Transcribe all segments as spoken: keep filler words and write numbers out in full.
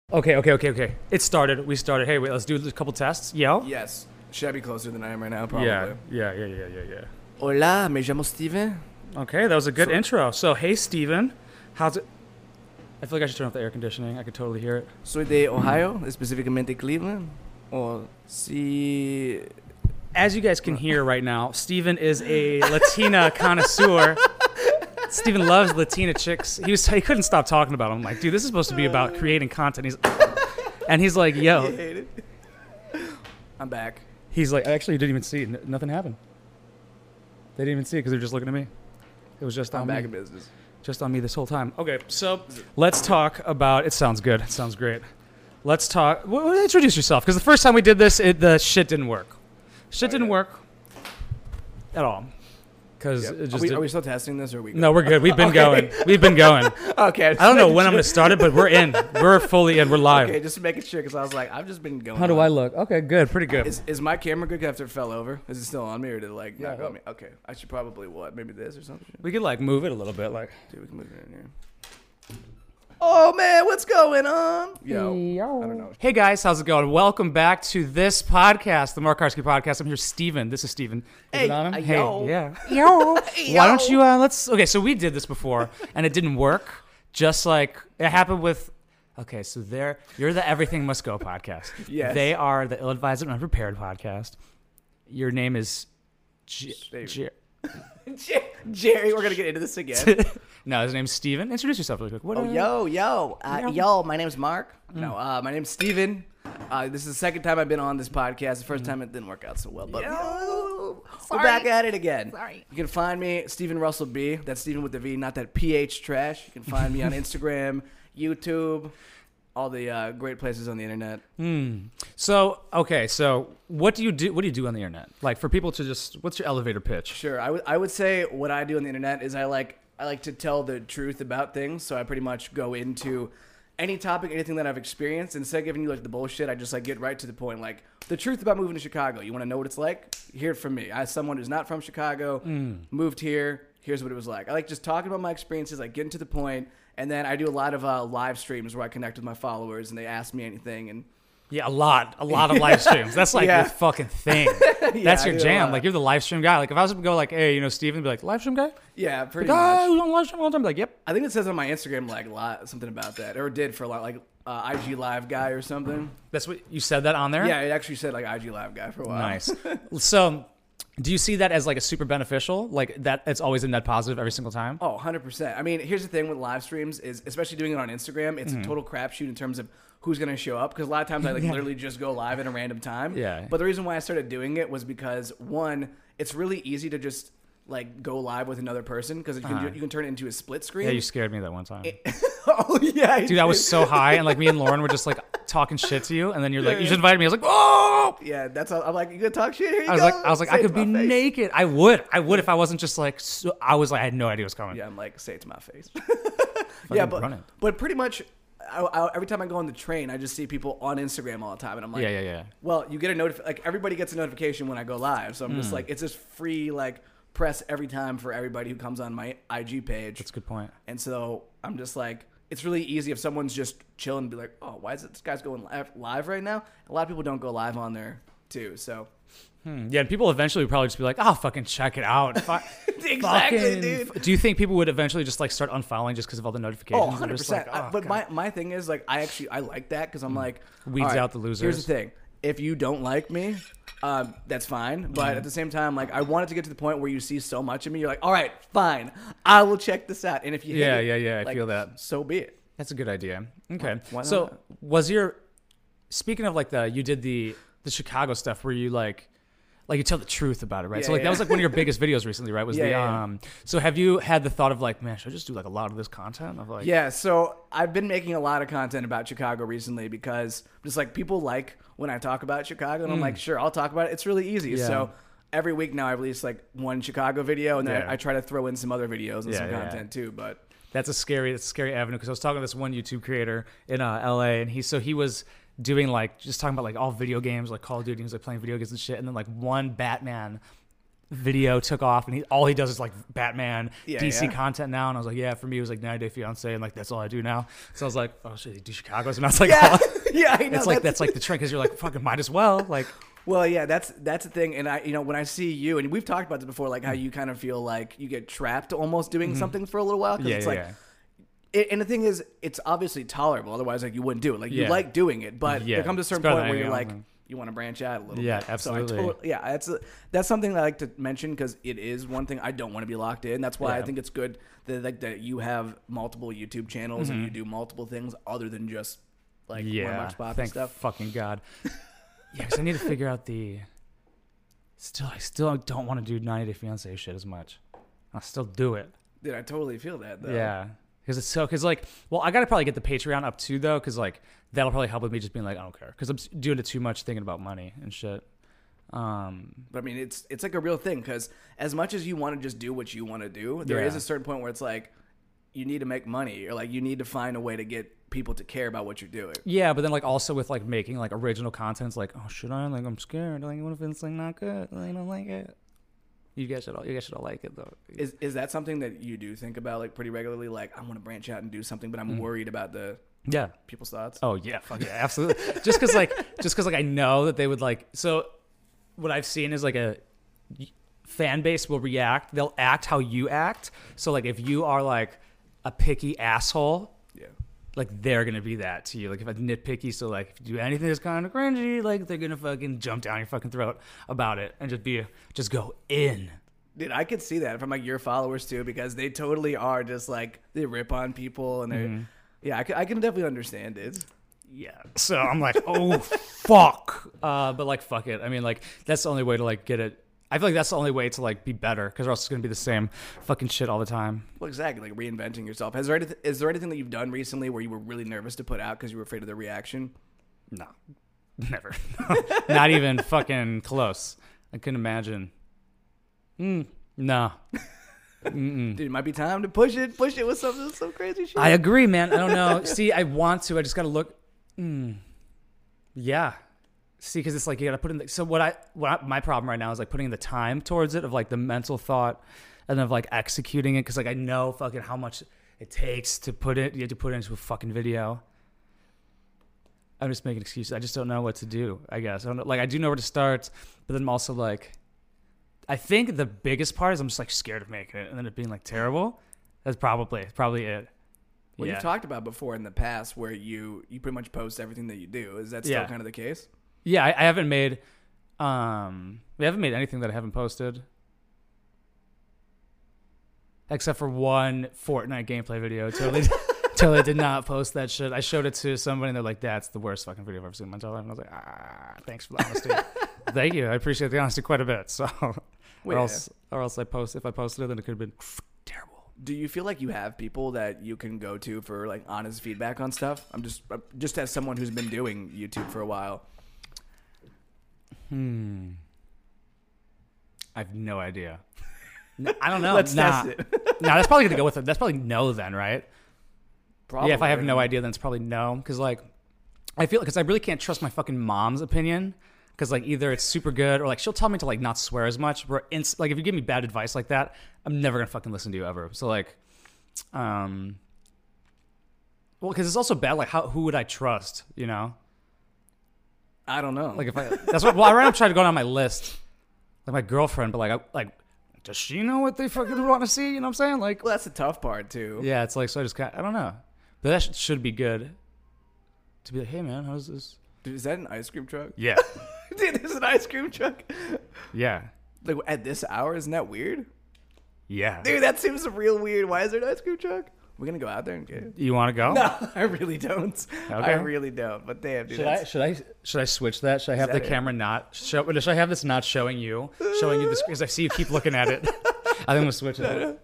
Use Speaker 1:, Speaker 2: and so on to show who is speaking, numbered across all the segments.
Speaker 1: Okay, okay, okay, okay. It started. We started. Hey, wait, let's do a couple tests. Yo?
Speaker 2: Yes. Should I be closer than I am right now? Probably.
Speaker 1: Yeah, yeah, yeah, yeah, yeah, yeah.
Speaker 2: Hola, me llamo Steven.
Speaker 1: Okay, that was a good
Speaker 2: So-
Speaker 1: intro. So, hey, Steven. How's it? I feel like I should turn off the air conditioning. I could totally hear it.
Speaker 2: Soy de Ohio, específicamente Cleveland. Or si...
Speaker 1: As you guys can hear right now, Steven is a Latina connoisseur. Steven loves Latina chicks. He was he couldn't stop talking about them. I'm like, dude, this is supposed to be about creating content. He's and he's like, yo.
Speaker 2: You hate it. I'm back.
Speaker 1: He's like, actually, you didn't even see it. N- nothing happened. They didn't even see it because they're just looking at me. It was just on
Speaker 2: I'm
Speaker 1: me.
Speaker 2: back in business.
Speaker 1: Just on me this whole time. Okay, so let's talk about. It sounds good. It sounds great. Let's talk. Well, introduce yourself, because the first time we did this, it, the shit didn't work. Shit
Speaker 2: Oh,
Speaker 1: didn't
Speaker 2: yeah.
Speaker 1: work at all. Because
Speaker 2: Yep.
Speaker 1: it
Speaker 2: Are,
Speaker 1: just.
Speaker 2: we,
Speaker 1: did-
Speaker 2: are we still testing this, or are we?
Speaker 1: no, we're good. We've been
Speaker 2: Okay.
Speaker 1: going. We've been going.
Speaker 2: Okay.
Speaker 1: I don't know when I'm going to start it, but we're in. We're fully in. We're live.
Speaker 2: Okay, just making sure, because I was like, I've just been going.
Speaker 1: How do
Speaker 2: on.
Speaker 1: I look? Okay, good. Pretty good.
Speaker 2: Is, is my camera good after it fell over? Is it still on me, or did it like
Speaker 1: Yeah,
Speaker 2: knock
Speaker 1: I
Speaker 2: on me? Okay, I should probably what? Maybe this or something.
Speaker 1: we could like move it a little bit, like.
Speaker 2: Dude, we can move it in here. Oh man, what's going on? Yo, I don't know.
Speaker 1: Hey guys, how's it going? Welcome back to this podcast, the Mark Karski podcast. I'm here, Steven. This is Steven. Is
Speaker 2: Hey,
Speaker 1: it on him?
Speaker 2: uh,
Speaker 1: Hey,
Speaker 2: yo.
Speaker 1: yeah. Yo.
Speaker 2: Hey,
Speaker 1: Why don't
Speaker 2: yo.
Speaker 1: you, uh, let's, okay, so we did this before, and it didn't work, just like it happened with, okay, so there, you're the Everything Must Go podcast.
Speaker 2: Yes.
Speaker 1: They are the Ill-Advised and Unprepared podcast. Your name is, J-
Speaker 2: Steven.
Speaker 1: J-
Speaker 2: Jer- Jerry, we're gonna get into this again.
Speaker 1: no, his name's Steven. Introduce yourself really quick. What,
Speaker 2: Oh,
Speaker 1: uh,
Speaker 2: yo, yo, uh,
Speaker 1: Yo.
Speaker 2: yo, my name's Mark. No, uh, my name's Steven. Uh, this is the second time I've been on this podcast. The first time it didn't work out so well, but
Speaker 3: Yo.
Speaker 2: we're
Speaker 3: Sorry.
Speaker 2: back at it again.
Speaker 3: Sorry.
Speaker 2: You can find me, Steven Russell B. That's Steven with the V, not that P H trash. You can find me on Instagram, YouTube, all the uh, great places on the internet.
Speaker 1: Hmm. So okay, so what do you do? What do you do on the internet? Like for people to just, what's your elevator pitch?
Speaker 2: Sure, I would I would say what I do on the internet is I like I like to tell the truth about things. So I pretty much go into any topic, anything that I've experienced. Instead of giving you like the bullshit, I just like get right to the point. Like the truth about moving to Chicago. You want to know what it's like? Hear it from me. As someone who's not from Chicago, moved here. Here's what it was like. I like just talking about my experiences, like getting to the point, and then I do a lot of uh, live streams where I connect with my followers and they ask me anything. And
Speaker 1: Yeah, a lot, a lot of live streams. That's like
Speaker 2: Yeah.
Speaker 1: your fucking thing.
Speaker 2: Yeah,
Speaker 1: That's
Speaker 2: I
Speaker 1: your
Speaker 2: do a
Speaker 1: jam.
Speaker 2: lot.
Speaker 1: Like you're the live stream guy. Like if I was to go like, hey, you know, Steven, be like, live stream guy?
Speaker 2: yeah, pretty
Speaker 1: Guy
Speaker 2: much.
Speaker 1: who's on live stream all the time. Be like, yep.
Speaker 2: I think it says on my Instagram like a lot, something about that, or it did for a lot, like uh, I G Live guy or something.
Speaker 1: That's what you said that on there.
Speaker 2: Yeah, it actually said like I G Live guy for a while.
Speaker 1: Nice. So, do you see that as like a super beneficial? Like that, it's always a net positive every single time.
Speaker 2: Oh, one hundred percent. I mean, here's the thing with live streams is, especially doing it on Instagram, it's
Speaker 1: Mm-hmm.
Speaker 2: a total crapshoot in terms of who's going to show up. Because a lot of times I like literally just go live at a random time.
Speaker 1: Yeah.
Speaker 2: But the reason why I started doing it was because, one, it's really easy to just like go live with another person because you, can
Speaker 1: Uh-huh.
Speaker 2: do- you can turn it into a split screen.
Speaker 1: Yeah, you scared me that one time.
Speaker 2: oh, yeah. I
Speaker 1: Dude, I was
Speaker 2: did.
Speaker 1: so high, and like me and Lauren were just like talking shit to you, and then you're like, you just invited me. I was like, oh.
Speaker 2: Yeah, that's all. I'm like, you gonna talk shit? Here you
Speaker 1: I was
Speaker 2: go.
Speaker 1: like, I was like,
Speaker 2: Say
Speaker 1: I
Speaker 2: it
Speaker 1: could
Speaker 2: to
Speaker 1: be
Speaker 2: my face.
Speaker 1: naked. I would, I would if I wasn't just like. So, I was like, I had no idea what was coming.
Speaker 2: Yeah, I'm like, say it to my face.
Speaker 1: Fucking
Speaker 2: yeah, but
Speaker 1: run it.
Speaker 2: but pretty much, I, I, every time I go on the train, I just see people on Instagram all the time, and I'm like,
Speaker 1: Yeah, yeah, yeah.
Speaker 2: Well, you get a notif- like everybody gets a notification when I go live, so I'm
Speaker 1: Hmm.
Speaker 2: just like, it's just free like press every time for everybody who comes on my I G page,
Speaker 1: That's a good point.
Speaker 2: and so I'm just like, it's really easy if someone's just chilling and be like, oh, why is it this guy's going live, live right now? A lot of people don't go live on there too, so.
Speaker 1: Hmm. Yeah, and people eventually would probably just be like, "Oh, fucking check it out." Fu-
Speaker 2: Exactly,
Speaker 1: fucking-
Speaker 2: dude.
Speaker 1: Do you think people would eventually just like start unfollowing just because of all the notifications?
Speaker 2: Oh,
Speaker 1: They're
Speaker 2: one hundred
Speaker 1: just
Speaker 2: percent.
Speaker 1: like, oh,
Speaker 2: But
Speaker 1: God.
Speaker 2: my, my thing is, like, I actually, I like that because I'm like...
Speaker 1: Weeds
Speaker 2: all right,
Speaker 1: out the losers.
Speaker 2: Here's the thing. If you don't like me, um, that's fine. But at the same time, like, I want it to get to the point where you see so much of me, you're like, all right, fine. I will check this out. And if you hate
Speaker 1: Yeah,
Speaker 2: it,
Speaker 1: yeah, yeah, I
Speaker 2: like,
Speaker 1: feel that.
Speaker 2: so be it.
Speaker 1: That's a good idea. Okay.
Speaker 2: Why
Speaker 1: so
Speaker 2: not?
Speaker 1: was your speaking of like the you did the the Chicago stuff where you like like you tell the truth about it, right? so
Speaker 2: Yeah,
Speaker 1: like
Speaker 2: yeah.
Speaker 1: that was like one of your biggest videos recently, right? Was
Speaker 2: Yeah,
Speaker 1: the
Speaker 2: yeah, yeah.
Speaker 1: um so have you had the thought of like, man, should I just do like a lot of this content of like
Speaker 2: Yeah, so I've been making a lot of content about Chicago recently because just like people like when I talk about Chicago, and I'm like, sure, I'll talk about it. It's really easy.
Speaker 1: Mm. Yeah.
Speaker 2: So every week now I release like one Chicago video, and then
Speaker 1: Yeah.
Speaker 2: I, I try to throw in some other videos and
Speaker 1: Yeah,
Speaker 2: some
Speaker 1: yeah,
Speaker 2: content too. But
Speaker 1: That's a scary, that's a scary avenue because I was talking to this one YouTube creator in uh, L A, and he so he was doing like just talking about like all video games, like Call of Duty, he was like playing video games and shit, and then like one Batman video took off, and he all he does is like Batman,
Speaker 2: Yeah,
Speaker 1: D C
Speaker 2: yeah.
Speaker 1: content now. And I was like, yeah, for me it was like ninety Day Fiance, and like that's all I do now. So I was like, oh shit, you do Chicago's, and I was like,
Speaker 2: Yeah,
Speaker 1: oh.
Speaker 2: yeah, I know.
Speaker 1: It's like that's like the trend because you're like fucking might as well like.
Speaker 2: Well, yeah, that's that's the thing, and I, you know, when I see you, and we've talked about this before, like how you kind of feel like you get trapped almost doing something for a little while, because
Speaker 1: Yeah,
Speaker 2: it's
Speaker 1: yeah,
Speaker 2: like,
Speaker 1: yeah.
Speaker 2: it, and the thing is, it's obviously tolerable, otherwise, like you wouldn't do it. Like you
Speaker 1: Yeah.
Speaker 2: like doing it, but
Speaker 1: Yeah.
Speaker 2: there comes a
Speaker 1: It's
Speaker 2: certain
Speaker 1: better
Speaker 2: point
Speaker 1: than
Speaker 2: where you're
Speaker 1: anything
Speaker 2: like,
Speaker 1: else.
Speaker 2: you want to branch out a little
Speaker 1: Yeah,
Speaker 2: bit.
Speaker 1: absolutely.
Speaker 2: So I totally, yeah, that's a, that's something that I like to mention because it is one thing I don't want to be locked in. That's why I
Speaker 1: Yeah.
Speaker 2: think it's good that like that you have multiple YouTube channels and you do multiple things other than just like one
Speaker 1: Yeah,
Speaker 2: March Pop and
Speaker 1: thank
Speaker 2: stuff.
Speaker 1: fucking God. Yeah, because I need to figure out the. Still, I still don't want to do ninety Day Fiance shit as much. I'll still do it.
Speaker 2: Dude, I totally feel that though.
Speaker 1: Yeah, because it's so because like, well, I gotta probably get the Patreon up too though, because like that'll probably help with me just being like, I don't care, because I'm s- doing it too much thinking about money and shit. Um,
Speaker 2: But I mean, it's it's like a real thing because as much as you want to just do what you want to do, there is
Speaker 1: Yeah.
Speaker 2: a certain point where it's like you need to make money or like you need to find a way to get people to care about what you're doing.
Speaker 1: yeah, but then like also with like making like original content, it's like, oh, should I? Like, I'm scared. Like, what if it's like not good? Like, I don't like it. You guys should all, you guys should all like it though.
Speaker 2: Is is that something that you do think about like pretty regularly? Like I want to branch out and do something, but I'm
Speaker 1: Mm.
Speaker 2: worried about the
Speaker 1: Yeah.
Speaker 2: people's thoughts.
Speaker 1: Oh yeah, fuck yeah, absolutely. just because like, just because like I know that they would like. So, what I've seen is like a fan base will react. They'll act how you act. So like, if you are like a picky asshole,
Speaker 2: Yeah.
Speaker 1: like they're gonna be that to you. Like if I'm nitpicky, so like if you do anything that's kind of cringy, like they're gonna fucking jump down your fucking throat about it and just be just go in.
Speaker 2: Dude, I could see that from like your followers too, because they totally are just like they rip on people and they're
Speaker 1: Mm-hmm.
Speaker 2: yeah. I can, I can definitely understand it.
Speaker 1: Yeah. So I'm like, oh fuck. Uh, but like, fuck it. I mean, like that's the only way to like get it. I feel like that's the only way to like be better, because or else it's gonna be the same fucking shit all the time.
Speaker 2: Well, exactly, like reinventing yourself. Has there anyth- is there anything that you've done recently where you were really nervous to put out because you were afraid of the reaction?
Speaker 1: No, never. Not even fucking close. I couldn't imagine. Mm, no. Mm-mm.
Speaker 2: Dude, it might be time to push it, push it with some some crazy shit.
Speaker 1: I agree, man. I don't know. See, I want to. I just got to look. Mm, yeah. See, because it's like you got to put in. The, so what I what I, my problem right now is like putting in the time towards it, of like the mental thought, and of like executing it. Because like I know fucking how much it takes to put it. You have to put it into a fucking video. I'm just making excuses. I just don't know what to do. I guess I don't know. Like I do know where to start, but then I'm also like, I think the biggest part is I'm just like scared of making it and then it being like terrible. That's probably probably it.
Speaker 2: Well,
Speaker 1: yeah.
Speaker 2: you've talked about before in the past where you you pretty much post everything that you do. Is that still
Speaker 1: Yeah.
Speaker 2: kind of the case?
Speaker 1: Yeah, I, I haven't made, um, we haven't made anything that I haven't posted, except for one Fortnite gameplay video. Totally, totally did not post that shit. I showed it to somebody and they're like, "That's the worst fucking video I've ever seen in my entire life." And I was like, "Ah, thanks for the honesty." Thank you. I appreciate the honesty quite a bit. So,
Speaker 2: Well,
Speaker 1: or else, or else I post if I posted it, then it could have been terrible.
Speaker 2: Do you feel like you have people that you can go to for like honest feedback on stuff? I'm just just as someone who's been doing YouTube for a while.
Speaker 1: Hmm. I have no idea. No, I don't know.
Speaker 2: Let's
Speaker 1: nah.
Speaker 2: test it.
Speaker 1: nah, that's probably gonna go with it. That's probably no then, right?
Speaker 2: Probably.
Speaker 1: Yeah, if I have no idea, then it's probably no. Because like, I feel because I really can't trust my fucking mom's opinion. Because like either it's super good or like she'll tell me to like not swear as much. Where ins- like if you give me bad advice like that, I'm never gonna fucking listen to you ever. So like, um, well, because it's also bad. Like, how who would I trust? You know,
Speaker 2: I don't know.
Speaker 1: like if I that's what. Well, I ran up trying to go down my list, like my girlfriend, but like I like. Does she know what they fucking want to see? You know what I'm saying? Like,
Speaker 2: well, that's the tough part too.
Speaker 1: yeah, it's like, so I just got, I don't know. But that sh- should be good. To be like, hey man, how's this?
Speaker 2: Dude, is that an ice cream truck?
Speaker 1: Yeah.
Speaker 2: Dude, there's an ice cream truck.
Speaker 1: Yeah.
Speaker 2: Like at this hour, isn't that weird?
Speaker 1: Yeah.
Speaker 2: Dude, that seems real weird. Why is there an ice cream truck? We're gonna go out there and get it.
Speaker 1: You want to go?
Speaker 2: No, I really don't. I
Speaker 1: Okay.
Speaker 2: really don't. But damn, dude.
Speaker 1: Should I,
Speaker 2: that's-
Speaker 1: should I, should I switch that? Should I have
Speaker 2: Is
Speaker 1: the
Speaker 2: that it?
Speaker 1: camera not show, should I have this not showing you, showing you this, because I see you keep looking at it. I think I'm gonna switch it.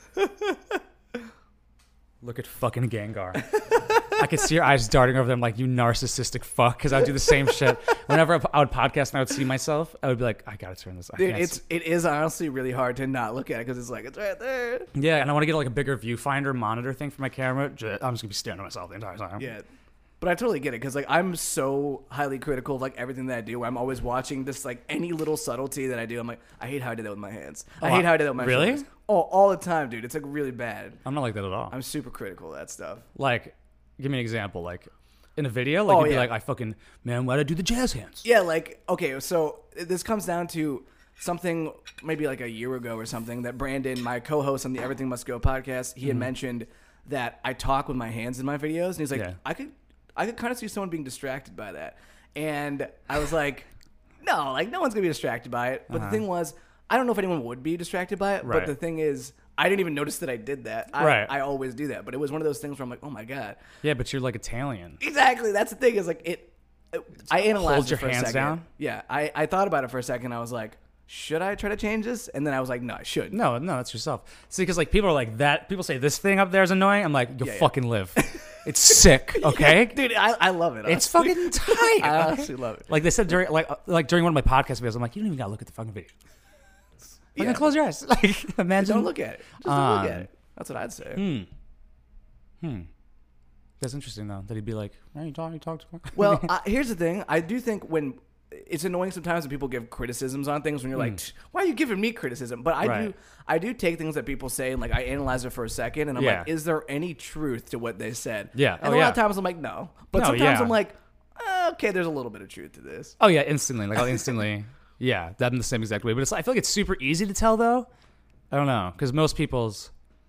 Speaker 1: Look at fucking Gengar. I could see your eyes darting over them like, you narcissistic fuck, because I would do the same shit. Whenever I would podcast and I would see myself, I would be like, I gotta turn this. I
Speaker 2: Dude,
Speaker 1: can't
Speaker 2: it's
Speaker 1: see-
Speaker 2: it is honestly really hard to not look at it because it's like it's right there.
Speaker 1: yeah, and I want to get like a bigger viewfinder monitor thing for my camera. J- I'm just gonna be staring at myself the entire time.
Speaker 2: Yeah. But I totally get it because like I'm so highly critical of like everything that I do. Where I'm always watching this like any little subtlety that I do. I'm like, I hate how I did that with my hands. I
Speaker 1: Oh,
Speaker 2: hate how I did that with my
Speaker 1: really?
Speaker 2: shoulders. Oh, all the time, dude. It's like really bad.
Speaker 1: I'm not like that at all.
Speaker 2: I'm super critical of that stuff.
Speaker 1: Like, give me an example. Like, in a video, like,
Speaker 2: Oh,
Speaker 1: you'd be
Speaker 2: yeah.
Speaker 1: like, I fucking, man, why'd I do the jazz hands?
Speaker 2: Yeah, like okay, so this comes down to something maybe like a year ago or something that Brandon, my co-host on the Everything Must Go podcast, he had mentioned that I talk with my hands in my videos, and he's like,
Speaker 1: Yeah.
Speaker 2: I could, I could kind of see someone being distracted by that, and I was like, no, like no one's gonna be distracted by it. But
Speaker 1: Uh-huh.
Speaker 2: the thing was, I don't know if anyone would be distracted by it.
Speaker 1: Right.
Speaker 2: But the thing is, I didn't even notice that I did that. I,
Speaker 1: Right.
Speaker 2: I always do that, but it was one of those things where I'm like, oh my god,
Speaker 1: Yeah, but you're like Italian.
Speaker 2: exactly. That's the thing. Is like it. I analyzed
Speaker 1: Hold
Speaker 2: it
Speaker 1: your
Speaker 2: for a
Speaker 1: hands
Speaker 2: second.
Speaker 1: down?
Speaker 2: Yeah, I, I thought about it for a second. I was like, should I try to change this? And then I was like, no, I should.
Speaker 1: No, no, that's yourself. See, because like people are like that. People say this thing up there is annoying. I'm like, you'll
Speaker 2: Yeah, yeah.
Speaker 1: fucking live. It's sick, okay?
Speaker 2: Dude, I, I love it.
Speaker 1: It's
Speaker 2: honestly.
Speaker 1: fucking tight.
Speaker 2: I
Speaker 1: okay?
Speaker 2: honestly love it.
Speaker 1: Like they said during like uh, like during one of my podcast videos, I'm like, you don't even gotta look at the fucking video. Fucking
Speaker 2: Yeah.
Speaker 1: close your eyes. Like imagine.
Speaker 2: Don't look at it. Just don't
Speaker 1: Um,
Speaker 2: look at it. That's what I'd say.
Speaker 1: Hmm. Hmm. That's interesting though. That he'd be like, hey, you talk, you talk to me.
Speaker 2: Well, I, here's the thing. I do think when it's annoying sometimes when people give criticisms on things when you're like, why are you giving me criticism? But I do,
Speaker 1: Hmm. Right.
Speaker 2: I do take things that people say and like I analyze it for a second and I'm
Speaker 1: Yeah.
Speaker 2: like, is there any truth to what they said?
Speaker 1: Yeah.
Speaker 2: And
Speaker 1: Oh,
Speaker 2: a
Speaker 1: yeah.
Speaker 2: lot of times I'm like, no. But
Speaker 1: No,
Speaker 2: sometimes
Speaker 1: yeah.
Speaker 2: I'm like, uh, okay, there's a little bit of truth to this.
Speaker 1: Oh yeah, instantly. Like I'll instantly. Yeah, that in the same exact way. But it's I feel like it's super easy to tell though. I don't know because most people's.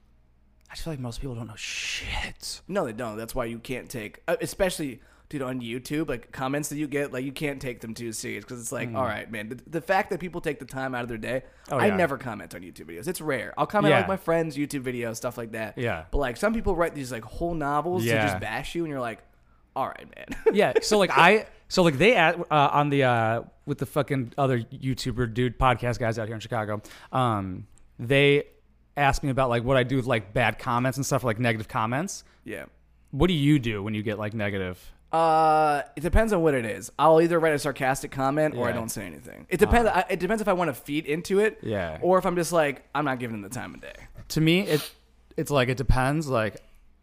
Speaker 1: I just feel like most people don't know shit.
Speaker 2: No, they don't. That's why you can't take, uh, especially dude on YouTube, like comments that you get, like you can't take them too serious because it's like, all right, man. The, the fact that people take the time out of their day,
Speaker 1: Hmm. Oh,
Speaker 2: I
Speaker 1: yeah.
Speaker 2: never comment on YouTube videos. It's rare. I'll comment on
Speaker 1: Yeah.
Speaker 2: like my friends' YouTube videos, stuff like that.
Speaker 1: Yeah.
Speaker 2: But like some people write these like whole novels
Speaker 1: Yeah.
Speaker 2: to just bash you, and you're like, all right, man.
Speaker 1: Yeah. So like I so like they at uh, on the uh with the fucking other YouTuber dude podcast guys out here in Chicago. Um, they asked me about like what I do with like bad comments and stuff, like negative comments.
Speaker 2: yeah.
Speaker 1: What do you do when you get like negative?
Speaker 2: Uh, it depends on what it is. I'll either write a sarcastic comment or I
Speaker 1: Yeah.
Speaker 2: don't say anything. It depends. I, it depends if I want to feed into it.
Speaker 1: Yeah.
Speaker 2: Or if I'm just like, I'm not giving them the time of day.
Speaker 1: To me, it it's like it depends. Like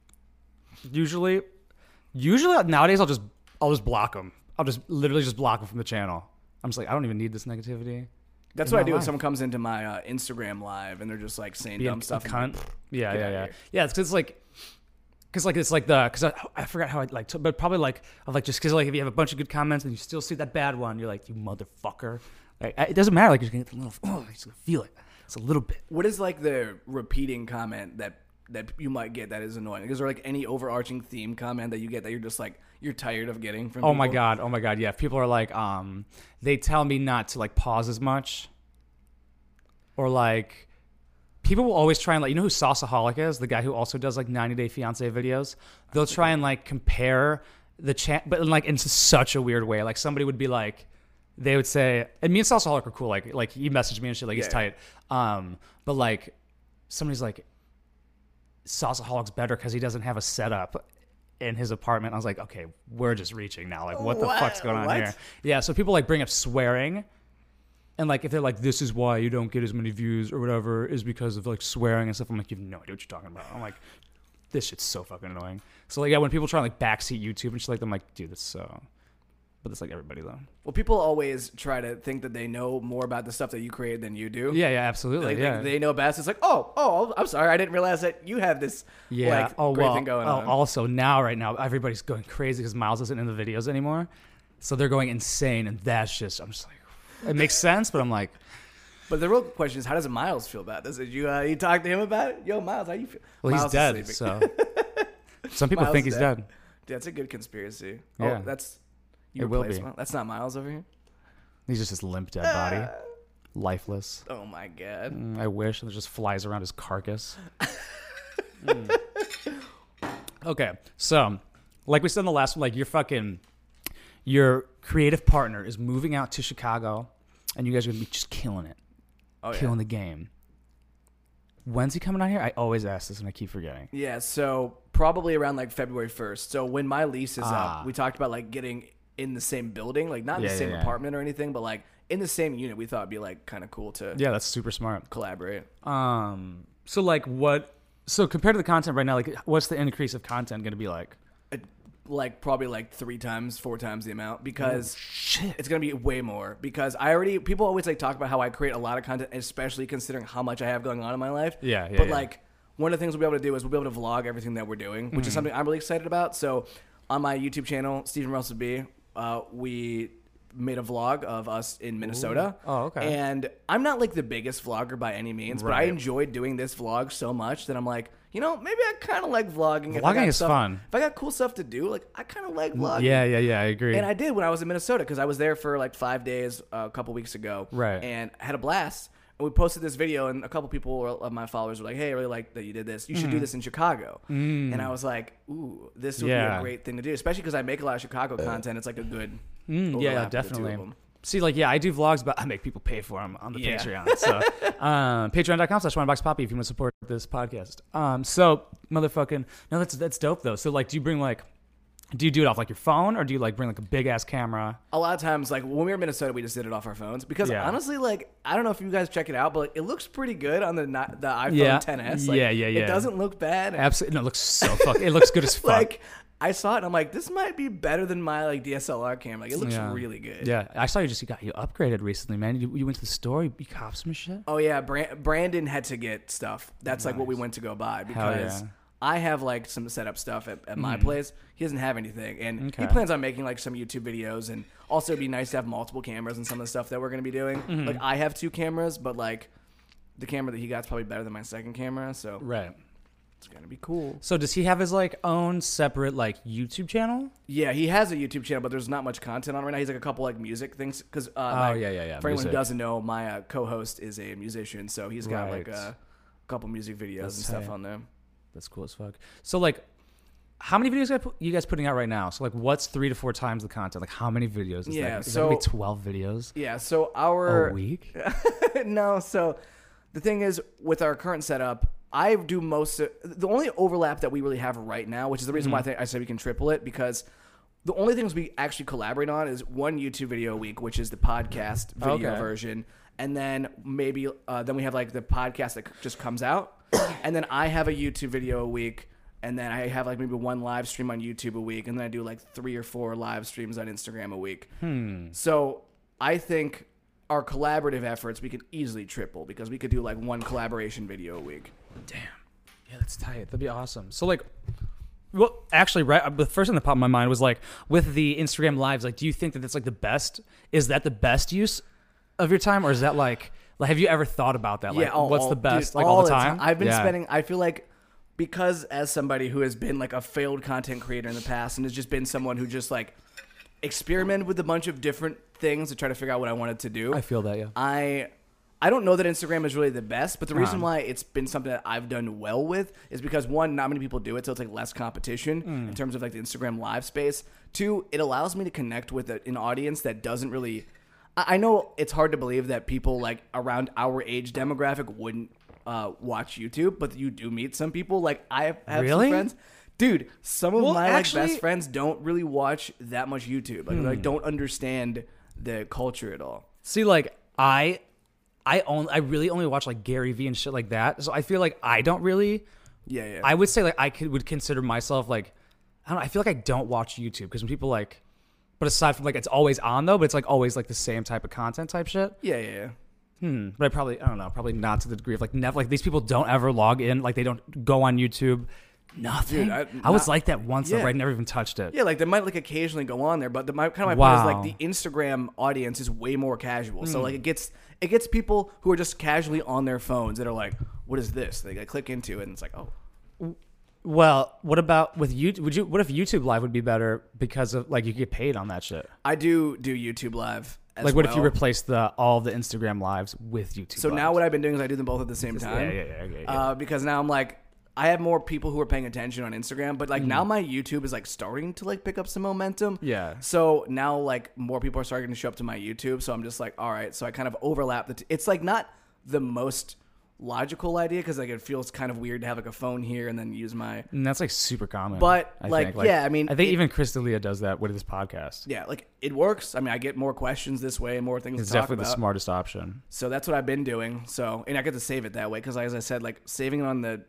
Speaker 1: usually, usually nowadays I'll just I'll just block them. I'll just literally just block them from the channel. I'm just like I don't even need this negativity.
Speaker 2: That's
Speaker 1: in
Speaker 2: what I
Speaker 1: my
Speaker 2: do if
Speaker 1: life.
Speaker 2: someone comes into my uh, Instagram live and they're just like saying
Speaker 1: Be a-
Speaker 2: dumb
Speaker 1: a
Speaker 2: stuff. and
Speaker 1: cunt. Yeah,
Speaker 2: Get
Speaker 1: yeah,
Speaker 2: outta
Speaker 1: yeah,
Speaker 2: here.
Speaker 1: yeah. It's 'cause it's like, cause like it's like the, cause I, I forgot how I like, to, but probably like, I'm like just cause like if you have a bunch of good comments and you still see that bad one, you're like, you motherfucker. Like it doesn't matter. Like you're gonna get a little, oh, you're just gonna feel it. It's a little bit.
Speaker 2: What is like the repeating comment that that you might get that is annoying? Is there like any overarching theme comment that you get that you're just like you're tired of getting from?
Speaker 1: Oh my
Speaker 2: people?
Speaker 1: god. Oh my god. Yeah. If people are like, um, they tell me not to like pause as much, or like. People will always try and like, you know who Sauceaholic is? The guy who also does like ninety Day Fiance videos. They'll try and like compare the chat, but in like in such a weird way. Like somebody would be like, they would say, and me and Sauceaholic are cool. Like, like he messaged me and shit, like he's
Speaker 2: Yeah.
Speaker 1: tight. Um, but like somebody's like, Sauceaholic's better because he doesn't have a setup in his apartment. I was like, okay, we're just reaching now. Like, what the
Speaker 2: What?
Speaker 1: fuck's going on
Speaker 2: What?
Speaker 1: here? Yeah. So people like bring up swearing. And like if they're like, this is why you don't get as many views or whatever is because of like swearing and stuff. I'm like, you have no idea what you're talking about. I'm like, this shit's so fucking annoying. So like yeah, when people try and like backseat YouTube and shit like that, I'm like, dude, that's so. But it's like everybody though.
Speaker 2: Well, people always try to think that they know more about the stuff that you create than you do.
Speaker 1: Yeah, yeah, absolutely.
Speaker 2: Like,
Speaker 1: yeah.
Speaker 2: they, they know best. It's like, oh, oh, I'm sorry, I didn't realize that you have this
Speaker 1: yeah.
Speaker 2: like
Speaker 1: oh
Speaker 2: great
Speaker 1: well.
Speaker 2: thing going
Speaker 1: oh,
Speaker 2: on.
Speaker 1: Also now, right now, everybody's going crazy because Miles isn't in the videos anymore, so they're going insane, and that's just. I'm just like, it makes sense, but I'm like.
Speaker 2: But the real question is, how does Miles feel about this? Did you uh, you talk to him about it? Yo, Miles, how you feel?
Speaker 1: Well,
Speaker 2: Miles
Speaker 1: he's
Speaker 2: is
Speaker 1: dead,
Speaker 2: sleeping.
Speaker 1: so. Some people
Speaker 2: Miles
Speaker 1: think
Speaker 2: is
Speaker 1: he's
Speaker 2: dead.
Speaker 1: dead.
Speaker 2: Dude, that's a good conspiracy.
Speaker 1: Yeah.
Speaker 2: Oh, that's you
Speaker 1: It will
Speaker 2: replace
Speaker 1: be.
Speaker 2: Miles. That's not Miles over here.
Speaker 1: He's just this limp dead body, lifeless.
Speaker 2: Oh my god.
Speaker 1: Mm, I wish. And it just flies around his carcass. Mm. Okay, so like we said in the last one, like your fucking your creative partner is moving out to Chicago, and you guys are gonna be just killing it,
Speaker 2: Oh
Speaker 1: killing
Speaker 2: yeah.
Speaker 1: the game. When's he coming out here? I always ask this, and I keep forgetting.
Speaker 2: Yeah. So probably around like February first. So when my lease is
Speaker 1: Ah.
Speaker 2: up, we talked about like getting in the same building, like not in
Speaker 1: Yeah,
Speaker 2: the
Speaker 1: yeah,
Speaker 2: same
Speaker 1: yeah.
Speaker 2: apartment or anything, but like in the same unit. We thought it'd be like kind of cool to
Speaker 1: Yeah, that's super smart.
Speaker 2: collaborate.
Speaker 1: Um, so like what? So compared to the content right now, like what's the increase of content gonna be like?
Speaker 2: like probably like three times, four times the amount because
Speaker 1: Oh, shit.
Speaker 2: it's gonna be way more. Because I already people always like talk about how I create a lot of content, especially considering how much I have going on in my life.
Speaker 1: Yeah, yeah,
Speaker 2: But
Speaker 1: yeah.
Speaker 2: like one of the things we'll be able to do is we'll be able to vlog everything that we're doing, which
Speaker 1: Mm-hmm.
Speaker 2: is something I'm really excited about. So on my YouTube channel, Stephen Russell B, uh, we made a vlog of us in Minnesota.
Speaker 1: Ooh. Oh, okay.
Speaker 2: And I'm not like the biggest vlogger by any means, but I
Speaker 1: Right.
Speaker 2: enjoyed doing this vlog so much that I'm like, you know, maybe I kind of like vlogging. If I
Speaker 1: Vlogging
Speaker 2: got
Speaker 1: is
Speaker 2: stuff-
Speaker 1: fun.
Speaker 2: If I got cool stuff to do, like I kind of like vlogging.
Speaker 1: Yeah, yeah, yeah. I agree.
Speaker 2: And I did when I was in Minnesota because I was there for like five days uh, a couple weeks ago.
Speaker 1: Right.
Speaker 2: And I had a blast. And we posted this video, and a couple people of my followers were like, "Hey, I really like that you did this. You should do this in Chicago."
Speaker 1: Mm.
Speaker 2: And I was like, "Ooh, this would be
Speaker 1: Yeah.
Speaker 2: a great thing to do, especially because I make a lot of Chicago content. It's like a good
Speaker 1: Mm,
Speaker 2: overlap
Speaker 1: yeah,
Speaker 2: of the two
Speaker 1: definitely.
Speaker 2: of them.
Speaker 1: See, like, yeah, I do vlogs, but I make people pay for them on the
Speaker 2: Yeah.
Speaker 1: Patreon. So, um, patreon.com slash oneboxpoppy if you want to support this podcast. Um, so, motherfucking, no, that's that's dope, though. So, like, do you bring, like, do you do it off, like, your phone, or do you, like, bring, like, a big-ass camera?
Speaker 2: A lot of times, like when we were in Minnesota, we just did it off our phones because
Speaker 1: Yeah.
Speaker 2: honestly, like I don't know if you guys check it out, but like, it looks pretty good on the ni- the iPhone
Speaker 1: Yeah.
Speaker 2: ten S. Like,
Speaker 1: Yeah, yeah, yeah.
Speaker 2: It doesn't look bad.
Speaker 1: Absolutely. No, it looks so fuck. It looks good as fuck.
Speaker 2: Like I saw it, and I'm like, this might be better than my like D S L R camera. Like it looks
Speaker 1: Yeah.
Speaker 2: really good.
Speaker 1: Yeah, I saw you just you got you upgraded recently, man. You, you went to the store, you, you copped some shit.
Speaker 2: Oh yeah, Brand- Brandon had to get stuff. That's like what we
Speaker 1: Nice.
Speaker 2: went to go buy
Speaker 1: Hell
Speaker 2: because
Speaker 1: yeah.
Speaker 2: I have like some setup stuff at, at my place. He doesn't have anything, and
Speaker 1: Okay.
Speaker 2: he plans on making like some YouTube videos. And also, it'd be nice to have multiple cameras and some of the stuff that we're gonna be doing.
Speaker 1: Mm-hmm.
Speaker 2: Like I have two cameras, but like the camera that he got's probably better than my second camera, so
Speaker 1: Right.
Speaker 2: it's gonna be cool.
Speaker 1: So does he have his like own separate like YouTube channel?
Speaker 2: Yeah, he has a YouTube channel, but there's not much content on right now. He's like a couple like music things because uh, my-
Speaker 1: Oh, yeah, yeah, yeah,
Speaker 2: For anyone who
Speaker 1: music.
Speaker 2: doesn't know, my uh, co-host is a musician, so he's got like
Speaker 1: Right.
Speaker 2: a couple music videos
Speaker 1: That's
Speaker 2: and stuff
Speaker 1: tight.
Speaker 2: on there.
Speaker 1: That's cool as fuck. So like, how many videos are you guys putting out right now? So like, what's three to four times the content? Like, how many videos? Is
Speaker 2: Yeah,
Speaker 1: that? Is
Speaker 2: so-
Speaker 1: that gonna be twelve videos
Speaker 2: Yeah, so our
Speaker 1: a week?
Speaker 2: no, so the thing is with our current setup, I do most of, the only overlap that we really have right now, which is the reason why I think I said we can triple it because the only things we actually collaborate on is one YouTube video a week, which is the podcast video
Speaker 1: Okay.
Speaker 2: version, and then maybe uh, then we have like the podcast that just comes out, and then I have a YouTube video a week. And then I have like maybe one live stream on YouTube a week, and then I do like three or four live streams on Instagram a week.
Speaker 1: Hmm.
Speaker 2: So I think our collaborative efforts we could easily triple because we could do like one collaboration video a week.
Speaker 1: Damn. Yeah, that's tight. That'd be awesome. So like, well, actually, right. The first thing that popped in my mind was like, with the Instagram lives, like, do you think that that's like the best? Is that the best use of your time, or is that like, like, have you ever thought about that? Like,
Speaker 2: yeah, all,
Speaker 1: what's
Speaker 2: all-
Speaker 1: the best?
Speaker 2: dude,
Speaker 1: like all the time.
Speaker 2: I've been
Speaker 1: Yeah.
Speaker 2: spending. I feel like because as somebody who has been like a failed content creator in the past and has just been someone who just like experimented with a bunch of different things to try to figure out what I wanted to do.
Speaker 1: I feel that. Yeah.
Speaker 2: I I don't know that Instagram is really the best, but the reason
Speaker 1: Um.
Speaker 2: why it's been something that I've done well with is because one, not many people do it, so it's like less competition
Speaker 1: Mm.
Speaker 2: in terms of like the Instagram live space. Two, it allows me to connect with a, an audience that doesn't really. I I know it's hard to believe that people like around our age demographic wouldn't uh, watch YouTube, but you do meet some people. Like I have, have
Speaker 1: Really?
Speaker 2: some friends. Dude, some of
Speaker 1: Well,
Speaker 2: my
Speaker 1: actually-
Speaker 2: like best friends don't really watch that much YouTube. Like,
Speaker 1: Hmm.
Speaker 2: like don't understand the culture at all.
Speaker 1: See, like I, I only, I really only watch like Gary Vee and shit like that. So I feel like I don't really.
Speaker 2: Yeah, yeah.
Speaker 1: I would say like I could would consider myself like, I don't know. I feel like I don't watch YouTube because when people like, but aside from like it's always on though, but it's like always like the same type of content type shit.
Speaker 2: yeah, yeah, yeah.
Speaker 1: Hmm. But I probably I don't know. Probably not to the degree of like never like these people don't ever log in. Like they don't go on YouTube. Nothing.
Speaker 2: Dude, I-
Speaker 1: I, was
Speaker 2: not-
Speaker 1: like that once. Though,
Speaker 2: Yeah.
Speaker 1: where I never even touched it.
Speaker 2: Yeah, like they might like occasionally go on there, but the, my kind of my
Speaker 1: Wow.
Speaker 2: point is like the Instagram audience is way more casual.
Speaker 1: Hmm.
Speaker 2: So like it gets it gets people who are just casually on their phones that are like, "What is this?" They like, click into it, and it's like, "Oh,
Speaker 1: Well, what about with YouTube? Would you? What if YouTube Live would be better because of like you get paid on that shit?
Speaker 2: I do do YouTube Live." As
Speaker 1: Like, what if you
Speaker 2: well.
Speaker 1: replace the all of the Instagram lives with YouTube?
Speaker 2: So now
Speaker 1: lives?
Speaker 2: what I've been doing is I do them both at the same
Speaker 1: Yeah,
Speaker 2: time.
Speaker 1: yeah, yeah, yeah, yeah.
Speaker 2: Uh, because now I'm like, I have more people who are paying attention on Instagram, but
Speaker 1: Mm.
Speaker 2: like now my YouTube is like starting to like pick up some momentum.
Speaker 1: Yeah.
Speaker 2: So now like more people are starting to show up to my YouTube. So I'm just like, all right. So I kind of overlap the. T- it's like not the most logical idea because like it feels kind of weird to have like a phone here and then use my.
Speaker 1: And that's like super common.
Speaker 2: But,
Speaker 1: I
Speaker 2: like,
Speaker 1: think.
Speaker 2: yeah, I mean,
Speaker 1: I think
Speaker 2: it-
Speaker 1: even Chris D'Elia does that with his podcast.
Speaker 2: Yeah, like it works. I mean, I get more questions this way and more things
Speaker 1: It's
Speaker 2: to talk
Speaker 1: definitely
Speaker 2: about.
Speaker 1: the smartest option.
Speaker 2: So that's what I've been doing. So, and I get to save it that way because, as I said, like saving it on the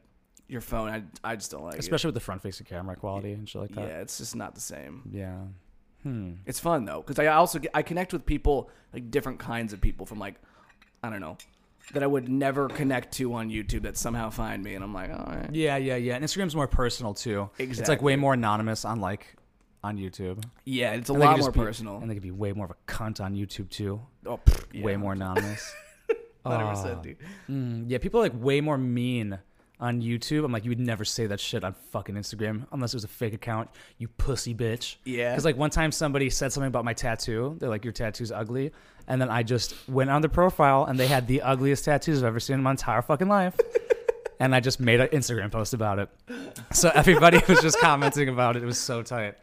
Speaker 2: your phone. I I just don't like
Speaker 1: Especially with the front-facing camera quality and shit like
Speaker 2: it.
Speaker 1: that.
Speaker 2: Yeah, it's just not the same.
Speaker 1: Yeah. Hmm.
Speaker 2: It's fun though, because I also get, I connect with people, like different kinds of people from like, I don't know, that I would never connect to on YouTube that somehow find me, and I'm like, all right.
Speaker 1: Yeah, yeah, yeah. And Instagram's more personal too.
Speaker 2: Exactly.
Speaker 1: It's like way more anonymous on like on YouTube.
Speaker 2: Yeah, it's a
Speaker 1: And they
Speaker 2: lot
Speaker 1: could
Speaker 2: more
Speaker 1: just be-
Speaker 2: personal.
Speaker 1: And they could be way more of a cunt on YouTube too.
Speaker 2: Oh, pff, yeah.
Speaker 1: Way more anonymous.
Speaker 2: one hundred percent,
Speaker 1: Oh.
Speaker 2: dude.
Speaker 1: Mm, yeah, people are like way more mean on YouTube. I'm like, you would never say that shit on fucking Instagram unless it was a fake account, you pussy bitch.
Speaker 2: Yeah.
Speaker 1: Because like one time somebody said something about my tattoo. They're like, your tattoo's ugly. And then I just went on the profile and they had the ugliest tattoos I've ever seen in my entire fucking life. And I just made an Instagram post about it. So everybody was just commenting about it. It was so tight.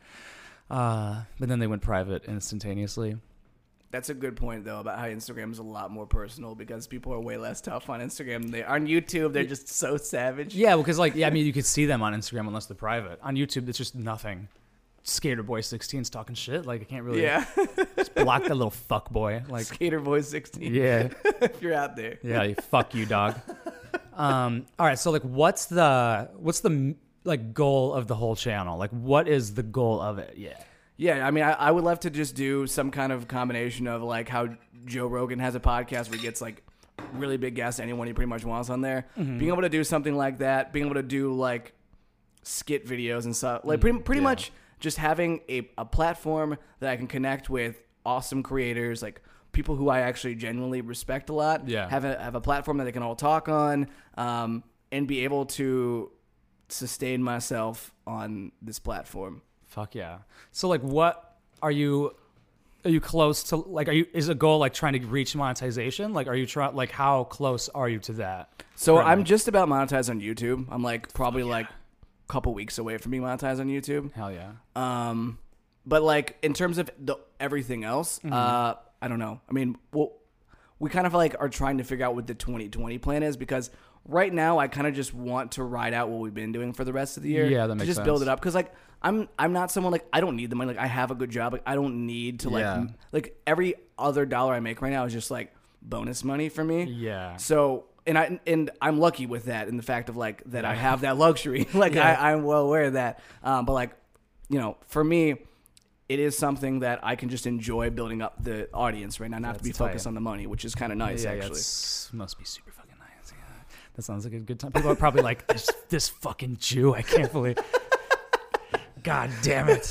Speaker 1: Uh, but then they went private instantaneously.
Speaker 2: That's a good point though about how Instagram is a lot more personal because people are way less tough on Instagram than they are on YouTube. They're just so savage.
Speaker 1: Yeah, because like, yeah, I mean, you could see them on Instagram unless they're private. On YouTube, it's just nothing. Skater Boy sixteen's talking shit. Like, I can't really
Speaker 2: Yeah.
Speaker 1: just block that little fuck boy. Like,
Speaker 2: Skater Boy sixteen.
Speaker 1: yeah,
Speaker 2: If you're out there.
Speaker 1: yeah, you, fuck you, dog. Um, all right, so like, what's the what's the like goal of the whole channel? Like, what is the goal of it? Yeah.
Speaker 2: Yeah, I mean, I, I would love to just do some kind of combination of like how Joe Rogan has a podcast where he gets like really big guests, anyone he pretty much wants on there.
Speaker 1: Mm-hmm.
Speaker 2: Being able to do something like that, being able to do like skit videos and stuff, like pretty, pretty
Speaker 1: yeah.
Speaker 2: much just having a, a platform that I can connect with awesome creators, like people who I actually genuinely respect a lot.
Speaker 1: Yeah.
Speaker 2: Have a have a platform that they can all talk on, um, and be able to sustain myself on this platform.
Speaker 1: Fuck yeah. So like, what are you? Are you close to like? Are you? Is a goal like trying to reach monetization? Like, are you trying? Like, how close are you to that?
Speaker 2: So
Speaker 1: currently?
Speaker 2: I'm just about monetized on YouTube. I'm like probably like a couple weeks away from being monetized on YouTube.
Speaker 1: Hell yeah.
Speaker 2: Um, but like in terms of the everything else,
Speaker 1: Mm-hmm.
Speaker 2: uh, I don't know. I mean, well, we kind of like are trying to figure out what the twenty twenty plan is because right now I kind of just want to ride out what we've been doing for the rest of the year.
Speaker 1: Yeah, that
Speaker 2: to
Speaker 1: makes
Speaker 2: just build
Speaker 1: sense.
Speaker 2: it up because like I'm I'm not someone like I don't need the money. Like I have a good job. Like I don't need to like
Speaker 1: Yeah.
Speaker 2: m- like every other dollar I make right now is just like bonus money for me.
Speaker 1: Yeah.
Speaker 2: So and I and I'm lucky with that in the fact of like that I have that luxury. like
Speaker 1: Yeah.
Speaker 2: I, I'm well aware of that. Um, but like, you know, for me, it is something that I can just enjoy building up the audience right now, not to be
Speaker 1: That's
Speaker 2: focused
Speaker 1: tight.
Speaker 2: on the money, which is kind of nice
Speaker 1: yeah, yeah,
Speaker 2: actually.
Speaker 1: it's- must be super fucking nice. Yeah. That sounds like a good time. People are probably like, this, this fucking Jew. I can't believe. God damn it.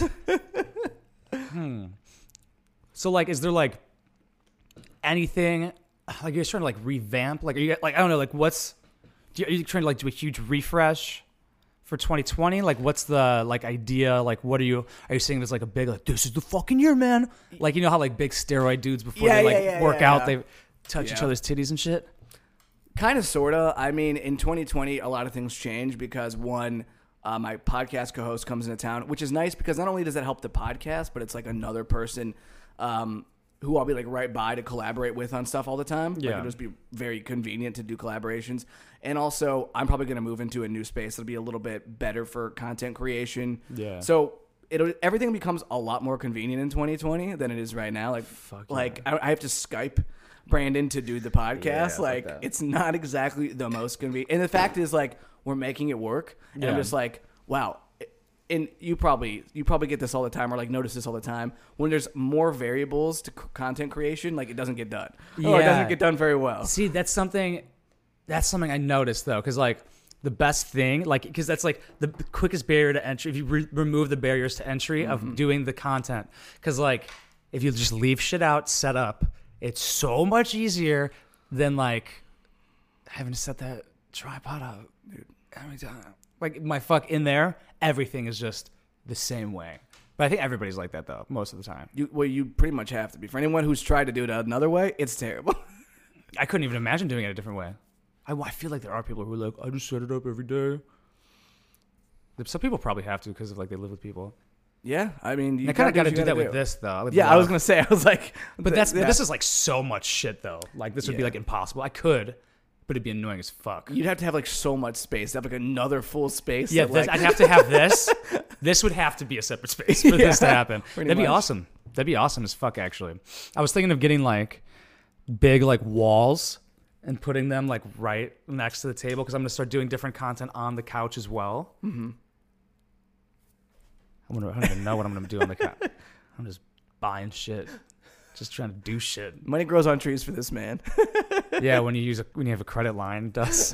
Speaker 1: hmm. So like, is there like anything like you're trying to like revamp? Like, are you like I don't know. Like, what's do you, are you trying to like do a huge refresh for twenty twenty? Like, what's the like idea? Like, what are you are you seeing as like a big like this is the fucking year, man? Like, you know how like big steroid dudes before
Speaker 2: Yeah,
Speaker 1: they like
Speaker 2: yeah, yeah,
Speaker 1: work
Speaker 2: yeah,
Speaker 1: out,
Speaker 2: yeah.
Speaker 1: they touch each
Speaker 2: Yeah.
Speaker 1: other's titties and shit.
Speaker 2: Kind of, sort of. I mean, in twenty twenty, a lot of things change because one, uh, my podcast co-host comes into town, which is nice because not only does that help the podcast, but it's like another person um, who I'll be like right by to collaborate with on stuff all the time. Like,
Speaker 1: Yeah.
Speaker 2: it'll just be very convenient to do collaborations. And also, I'm probably going to move into a new space that'll be a little bit better for content creation.
Speaker 1: Yeah.
Speaker 2: So it'll everything becomes a lot more convenient in twenty twenty than it is right now. Like,
Speaker 1: Fuck
Speaker 2: like I, I have to Skype Brandon to do the podcast.
Speaker 1: Yeah, fuck
Speaker 2: like
Speaker 1: that.
Speaker 2: it's not exactly the most convenient. And the fact is, like, we're making it work. And I'm
Speaker 1: Yeah.
Speaker 2: just like, wow. And you probably you probably get this all the time, or like notice this all the time. When there's more variables to c- content creation, like it doesn't get done. Or it
Speaker 1: Yeah.
Speaker 2: doesn't get done very well.
Speaker 1: See, that's something. That's something I noticed though, because like the best thing, like because that's like the quickest barrier to entry. If you re- remove the barriers to entry
Speaker 2: Mm-hmm.
Speaker 1: of doing the content, because like if you just leave shit out set up, it's so much easier than like having to set that tripod up, dude. Every time, like my fuck in there, everything is just the same way. But I think everybody's like that though, most of the time.
Speaker 2: You, well, you pretty much have to be. For anyone who's tried to do it another way, it's terrible.
Speaker 1: I couldn't even imagine doing it a different way. I, I feel like there are people who are like, I just set it up every day. Some people probably have to because of like they live with people.
Speaker 2: yeah, I mean, you
Speaker 1: I kind of got to
Speaker 2: what
Speaker 1: do
Speaker 2: you
Speaker 1: that
Speaker 2: gotta
Speaker 1: with this though. with
Speaker 2: Yeah, I was
Speaker 1: love.
Speaker 2: gonna say, I was like,
Speaker 1: But that's
Speaker 2: yeah.
Speaker 1: this is like so much shit though. Like this would be
Speaker 2: Yeah.
Speaker 1: like impossible. I could, but it'd be annoying as fuck.
Speaker 2: You'd have to have like so much space, to have like another full space.
Speaker 1: Yeah,
Speaker 2: that,
Speaker 1: this,
Speaker 2: like,
Speaker 1: I'd have to have this. This would have to be a separate space for this to
Speaker 2: Yeah,
Speaker 1: happen.
Speaker 2: pretty
Speaker 1: That'd be
Speaker 2: much.
Speaker 1: awesome. That'd be awesome as fuck. Actually, I was thinking of getting like big like walls and putting them like right next to the table because I'm gonna start doing different content on the couch as well. Mm-hmm. I, wonder, I don't even know what I'm gonna do on the couch. I'm just buying shit, just trying to do shit.
Speaker 2: Money grows on trees for this man.
Speaker 1: Yeah, when you use a when you have a credit line, it does.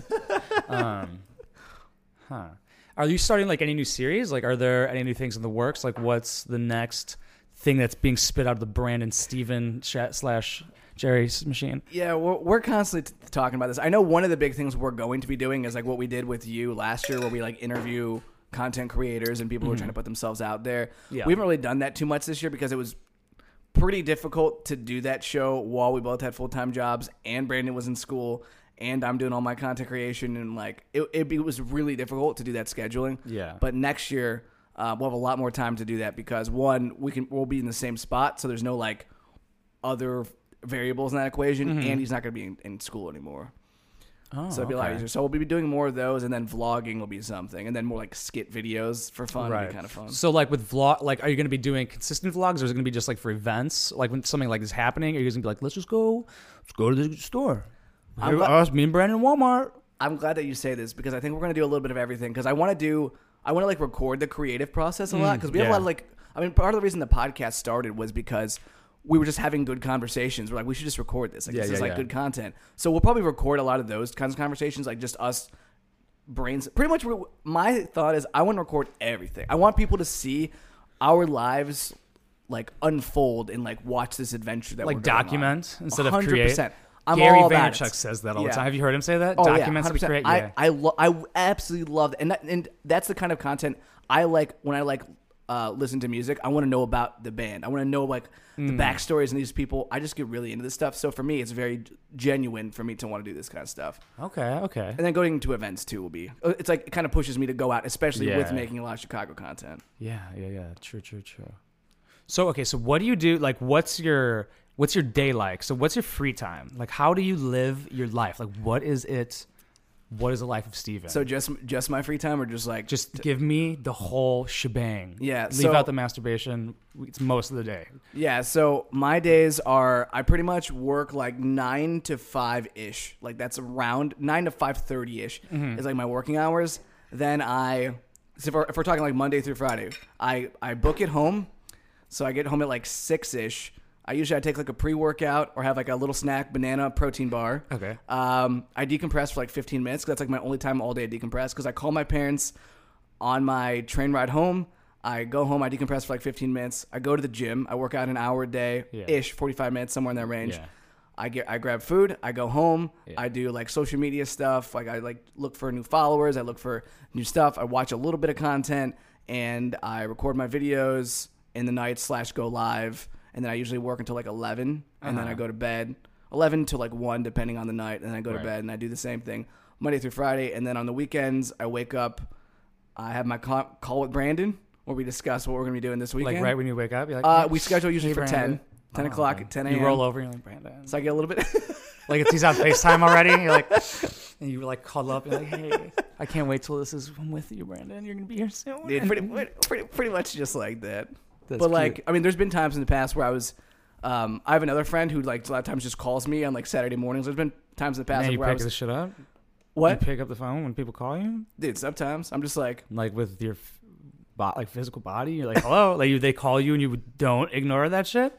Speaker 1: um, huh. Are you starting like any new series? Like, are there any new things in the works? Like, what's the next thing that's being spit out of the Brandon Steven slash Jerry's machine?
Speaker 2: Yeah, we're, we're constantly t- talking about this. I know one of the big things we're going to be doing is like what we did with you last year, where we like interview content creators and people mm-hmm. who are trying to put themselves out there. Yeah. We haven't really done that too much this year because it was pretty difficult to do that show while we both had full-time jobs and Brandon was in school and I'm doing all my content creation, and like it, it, it was really difficult to do that scheduling.
Speaker 1: Yeah.
Speaker 2: But next year uh, we'll have a lot more time to do that because one, we can we'll be in the same spot, so there's no like other variables in that equation, mm-hmm. and he's not going to be in, in school anymore.
Speaker 1: Oh,
Speaker 2: so it'll be
Speaker 1: okay.
Speaker 2: a lot easier. So we'll be doing more of those, and then vlogging will be something, and then more like skit videos for fun.
Speaker 1: Right.
Speaker 2: Will be kind of fun.
Speaker 1: So like with vlog, like are you going to be doing consistent vlogs, or is it going to be just like for events? Like when something like this is happening, are you going to be like, let's just go, let's go to the store. Here,
Speaker 2: glad,
Speaker 1: us, me and Brandon, Walmart.
Speaker 2: I'm glad that you say this because I think we're going to do a little bit of everything because I want to do, I want to like record the creative process a lot because we have
Speaker 1: yeah.
Speaker 2: a lot of like, I mean, part of the reason the podcast started was because we were just having good conversations. We're like, we should just record this. Like,
Speaker 1: yeah,
Speaker 2: this
Speaker 1: yeah,
Speaker 2: is like
Speaker 1: yeah.
Speaker 2: good content. So we'll probably record a lot of those kinds of conversations, like just us brains. Pretty much my thought is I want to record everything. I want people to see our lives like unfold and like watch this adventure that
Speaker 1: like
Speaker 2: we're going
Speaker 1: document
Speaker 2: on.
Speaker 1: instead
Speaker 2: one hundred percent.
Speaker 1: of create.
Speaker 2: I'm
Speaker 1: Gary
Speaker 2: all about
Speaker 1: Vaynerchuk
Speaker 2: it.
Speaker 1: says that all
Speaker 2: Yeah.
Speaker 1: the time. Have you heard him say that?
Speaker 2: Oh,
Speaker 1: Documents
Speaker 2: yeah,
Speaker 1: and create.
Speaker 2: I,
Speaker 1: Yeah.
Speaker 2: I, lo- I absolutely love that. And, that. and that's the kind of content I like when I like uh, listen to music. I want to know about the band. I want to know like the
Speaker 1: Mm.
Speaker 2: backstories and these people. I just get really into this stuff. So for me, it's very genuine for me to want to do this kind of stuff.
Speaker 1: Okay, okay.
Speaker 2: And then going to events too will be, it's like, it kind of pushes me to go out, especially
Speaker 1: Yeah.
Speaker 2: with making a lot of Chicago content.
Speaker 1: Yeah, yeah, yeah. True, true, true. So, okay, so what do you do? Like, what's your what's your day like? So, what's your free time? Like, how do you live your life? Like, what is it? What is the life of Steven?
Speaker 2: So just just my free time, or just like
Speaker 1: just give me the whole shebang.
Speaker 2: Yeah,
Speaker 1: leave
Speaker 2: so,
Speaker 1: out the masturbation. It's most of the day.
Speaker 2: Yeah, so my days are I pretty much work like nine to five ish. Like that's around nine to five thirty ish
Speaker 1: Mm-hmm.
Speaker 2: is like my working hours. Then I, so if we're, if we're talking like Monday through Friday, I I book it home. So I get home at like six ish. I usually I take like a pre-workout or have like a little snack, banana protein bar.
Speaker 1: Okay.
Speaker 2: Um, I decompress for like fifteen minutes. 'Cause that's like my only time all day I decompress. Because I call my parents on my train ride home. I go home. I decompress for like fifteen minutes. I go to the gym. I work out an hour a day
Speaker 1: Yeah.
Speaker 2: ish, forty-five minutes, somewhere in that range.
Speaker 1: Yeah.
Speaker 2: I get I grab food. I go home.
Speaker 1: Yeah.
Speaker 2: I do like social media stuff. Like I like look for new followers. I look for new stuff. I watch a little bit of content and I record my videos in the night slash go live. And then I usually work until like eleven, and
Speaker 1: Uh-huh.
Speaker 2: then I go to bed. eleven to like one, depending on the night, and then I go
Speaker 1: Right.
Speaker 2: to bed, and I do the same thing Monday through Friday. And then on the weekends, I wake up, I have my call, call with Brandon, where we discuss what we're going to be doing this weekend.
Speaker 1: Like right when you wake up, you're like,
Speaker 2: Uh,
Speaker 1: "Hey,
Speaker 2: we schedule usually
Speaker 1: hey,
Speaker 2: for
Speaker 1: Brandon."
Speaker 2: ten. ten
Speaker 1: Oh,
Speaker 2: o'clock,
Speaker 1: okay.
Speaker 2: ten a.m.
Speaker 1: You roll over, and you're like, Brandon.
Speaker 2: So I get a little bit...
Speaker 1: Like if he's on FaceTime already, you're like, and you like cuddle up, you're like, hey, I can't wait till this is I'm with you, Brandon. You're gonna be here soon.
Speaker 2: Dude, pretty, pretty, pretty much just like that.
Speaker 1: That's
Speaker 2: but like,
Speaker 1: cute.
Speaker 2: I mean, there's been times in the past where I was... Um, I have another friend who like a lot of times just calls me on like Saturday mornings. There's been times in the past
Speaker 1: Man,
Speaker 2: like,
Speaker 1: you
Speaker 2: where I
Speaker 1: pick
Speaker 2: was...
Speaker 1: this shit up.
Speaker 2: What?
Speaker 1: You pick up the phone when people call you,
Speaker 2: Dude, sometimes I'm just like...
Speaker 1: like with your f- bo- like physical body. You're like, hello. Like you, they call you and you don't ignore that shit.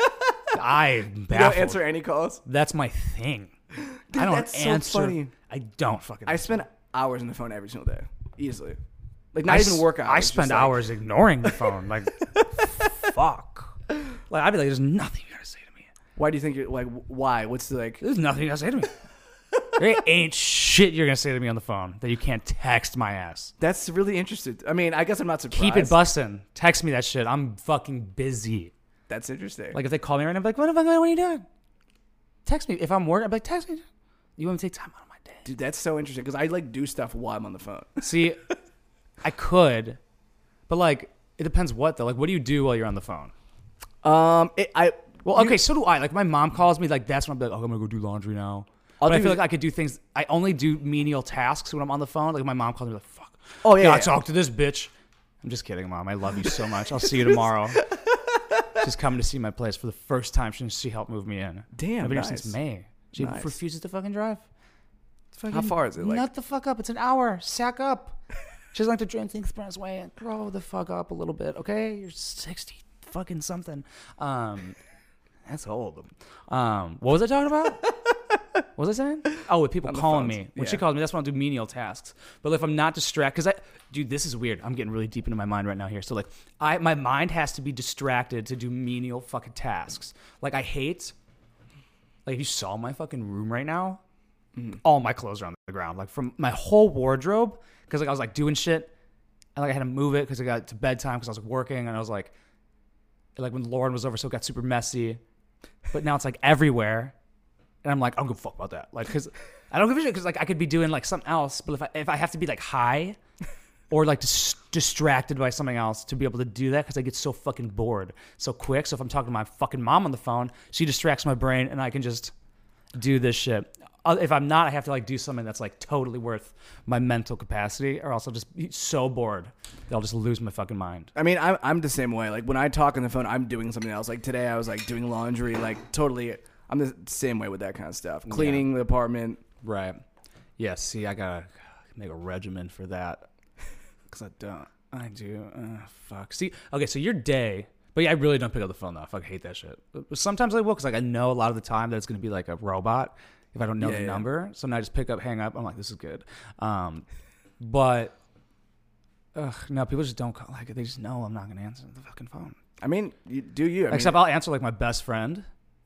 Speaker 1: I
Speaker 2: You
Speaker 1: baffled.
Speaker 2: don't answer any calls?
Speaker 1: That's my thing.
Speaker 2: Dude,
Speaker 1: I don't
Speaker 2: that's so
Speaker 1: answer.
Speaker 2: funny.
Speaker 1: I don't fucking.
Speaker 2: I
Speaker 1: answer.
Speaker 2: spend hours on the phone every single day, easily. Like not
Speaker 1: I
Speaker 2: even
Speaker 1: s-
Speaker 2: work hours.
Speaker 1: I
Speaker 2: just,
Speaker 1: spend
Speaker 2: like-
Speaker 1: hours ignoring the phone. Like, fuck. Like I'd be like, there's nothing you gotta say to me.
Speaker 2: Why do you think you're like? Why? What's the like?
Speaker 1: There's nothing you gotta say to me. There ain't shit you're gonna say to me on the phone that you can't text my ass.
Speaker 2: That's really interesting. I mean, I guess I'm not surprised.
Speaker 1: Keep it bussin'. Text me that shit. I'm fucking busy.
Speaker 2: That's interesting.
Speaker 1: Like if they call me right now, I'm like, what the fuck? What are you doing? Text me. If I'm working, I'm like, text me. You want me to take time out of my day?
Speaker 2: Dude, that's so interesting because I like do stuff while I'm on the phone.
Speaker 1: See, I could, but like it depends what though. Like, what do you do while you're on the phone?
Speaker 2: Um, it, I
Speaker 1: Well, okay, so do I. Like my mom calls me. Like that's when I'm like, oh, I'm gonna go do laundry now.
Speaker 2: I'll
Speaker 1: But I
Speaker 2: do-
Speaker 1: feel like I could do things. I only do menial tasks when I'm on the phone. Like my mom calls me like, fuck.
Speaker 2: Oh, yeah,
Speaker 1: Gotta
Speaker 2: yeah.
Speaker 1: talk to this bitch. I'm just kidding, Mom. I love you so much. I'll see you tomorrow. She's coming to see my place for the first time since she helped move me in.
Speaker 2: Damn,
Speaker 1: I've been
Speaker 2: nice.
Speaker 1: here since May. She
Speaker 2: Nice.
Speaker 1: refuses to fucking drive. Fucking
Speaker 2: How far is it? Like,
Speaker 1: nut the fuck up. It's an hour. Sack up. She doesn't like to drink the expressway. And grow the fuck up a little bit, okay? You're sixty fucking something. Um, that's old. Um, what was I talking about? What was I saying? Oh, with people
Speaker 2: On the
Speaker 1: calling
Speaker 2: phones.
Speaker 1: me. When
Speaker 2: Yeah.
Speaker 1: she calls me, that's when I'll do menial tasks. But if I'm not distracted, because I, dude, this is weird. I'm getting really deep into my mind right now here. So like, I my mind has to be distracted to do menial fucking tasks. Like I hate, like if you saw my fucking room right now, mm-hmm. all my clothes are on the ground. Like from my whole wardrobe, because like I was like doing shit, and like I had to move it because I got to bedtime because I was working, and I was like, like when Lauren was over, so it got super messy. But now it's like everywhere. And I'm like, I don't give a fuck about that. Like, because I don't give a shit because like I could be doing like something else. But if I, if I have to be like high or like dis- distracted by something else to be able to do that, because I get so fucking bored so quick. So if I'm talking to my fucking mom on the phone, she distracts my brain and I can just do this shit. Uh, If I'm not, I have to like do something that's like totally worth my mental capacity, or else I'll just be so bored that I'll just lose my fucking mind.
Speaker 2: I mean, I'm I'm the same way. Like when I talk on the phone, I'm doing something else. Like today, I was like doing laundry. Like totally, I'm the same way with that kind of stuff. Cleaning the apartment.
Speaker 1: Right. Yeah, see, I gotta make a regimen for that. Because I don't. I do. Uh, fuck. See, okay, so your day. But yeah, I really don't pick up the phone, though. I fucking hate that shit. But sometimes I will, because like, I know a lot of the time that it's going to be like a robot if I don't know
Speaker 2: Yeah,
Speaker 1: the
Speaker 2: yeah.
Speaker 1: number. So now I just pick up, hang up. I'm like, this is good. Um, but, ugh, no, people just don't call. Like, they just know I'm not going to answer the fucking phone.
Speaker 2: I mean, you, do you? I
Speaker 1: Except
Speaker 2: mean,
Speaker 1: I'll answer like my best friend.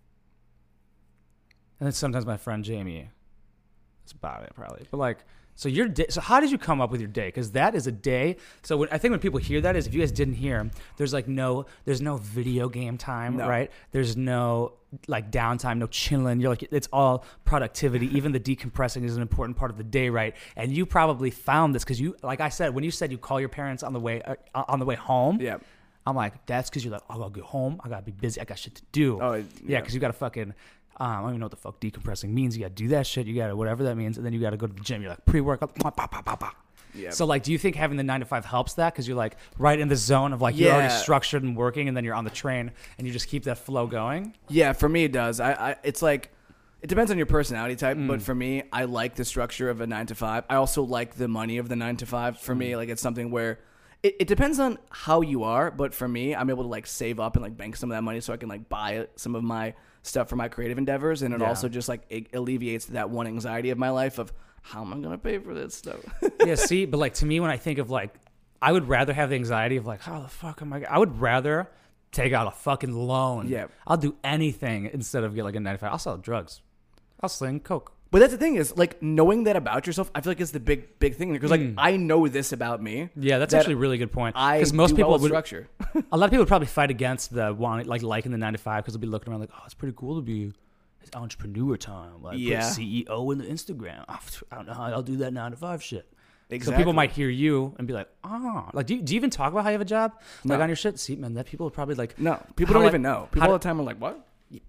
Speaker 1: And then sometimes my friend Jamie. That's about it, probably. But like, so your day. So how did you come up with your day? Because that is a day. So when, I think when people hear that is, if you guys didn't hear, there's like no, there's no video game time,
Speaker 2: No.
Speaker 1: right? There's no like downtime, no chilling. You're like, it's all productivity. Even the decompressing is an important part of the day, right? And you probably found this because you, like I said, when you said you call your parents on the way uh, on the way home.
Speaker 2: yeah.
Speaker 1: I'm like, that's because you're like, oh, I gotta get home. I gotta be busy. I got shit to do.
Speaker 2: Oh,
Speaker 1: yeah,
Speaker 2: yeah.
Speaker 1: because you gotta fucking. Um, I don't even know what the fuck decompressing means. You gotta do that shit. You gotta whatever that means, and then you gotta go to the gym. You're like pre-workout. Bah, bah, bah, bah, bah.
Speaker 2: Yeah.
Speaker 1: So like, do you think having the nine to five helps that? Because you're like right in the zone of like you're already
Speaker 2: Yeah.
Speaker 1: structured and working, and then you're on the train and you just keep that flow going.
Speaker 2: Yeah, for me it does. I, I it's like it depends on your personality type,
Speaker 1: Mm.
Speaker 2: but for me, I like the structure of a nine to five. I also like the money of the nine to five. For
Speaker 1: Mm.
Speaker 2: me, like it's something where it, it depends on how you are, but for me, I'm able to like save up and like bank some of that money so I can like buy some of my stuff for my creative endeavors, and it
Speaker 1: Yeah.
Speaker 2: also just like it alleviates that one anxiety of my life of how am I gonna pay for this stuff?
Speaker 1: Yeah, see, but like to me, when I think of like, I would rather have the anxiety of like, how the fuck am I? I would rather take out a fucking loan.
Speaker 2: Yeah.
Speaker 1: I'll do anything instead of get like a nine to five. I'll sell drugs. I'll sling coke.
Speaker 2: But that's the thing is like knowing that about yourself. I feel like it's the big big thing because like
Speaker 1: Mm.
Speaker 2: I know this about me.
Speaker 1: Yeah, that's
Speaker 2: that
Speaker 1: actually a really good point.
Speaker 2: I
Speaker 1: Because most
Speaker 2: do
Speaker 1: people
Speaker 2: well with
Speaker 1: would,
Speaker 2: structure.
Speaker 1: a lot of people would probably fight against the wanting, like liking the nine to five, because they'll be looking around like, oh, it's pretty cool to be it's entrepreneur time. Like,
Speaker 2: Yeah.
Speaker 1: put C E O in the Instagram. Oh, I don't know how I'll do that nine to five shit.
Speaker 2: Exactly.
Speaker 1: So people might hear you and be like, oh, like, do you, do you even talk about how you have a job? Like
Speaker 2: No.
Speaker 1: on your shit? See, man, that people would probably like,
Speaker 2: No, people
Speaker 1: How,
Speaker 2: don't
Speaker 1: like-
Speaker 2: even know. People
Speaker 1: how
Speaker 2: all
Speaker 1: do-
Speaker 2: the time are like, "What?"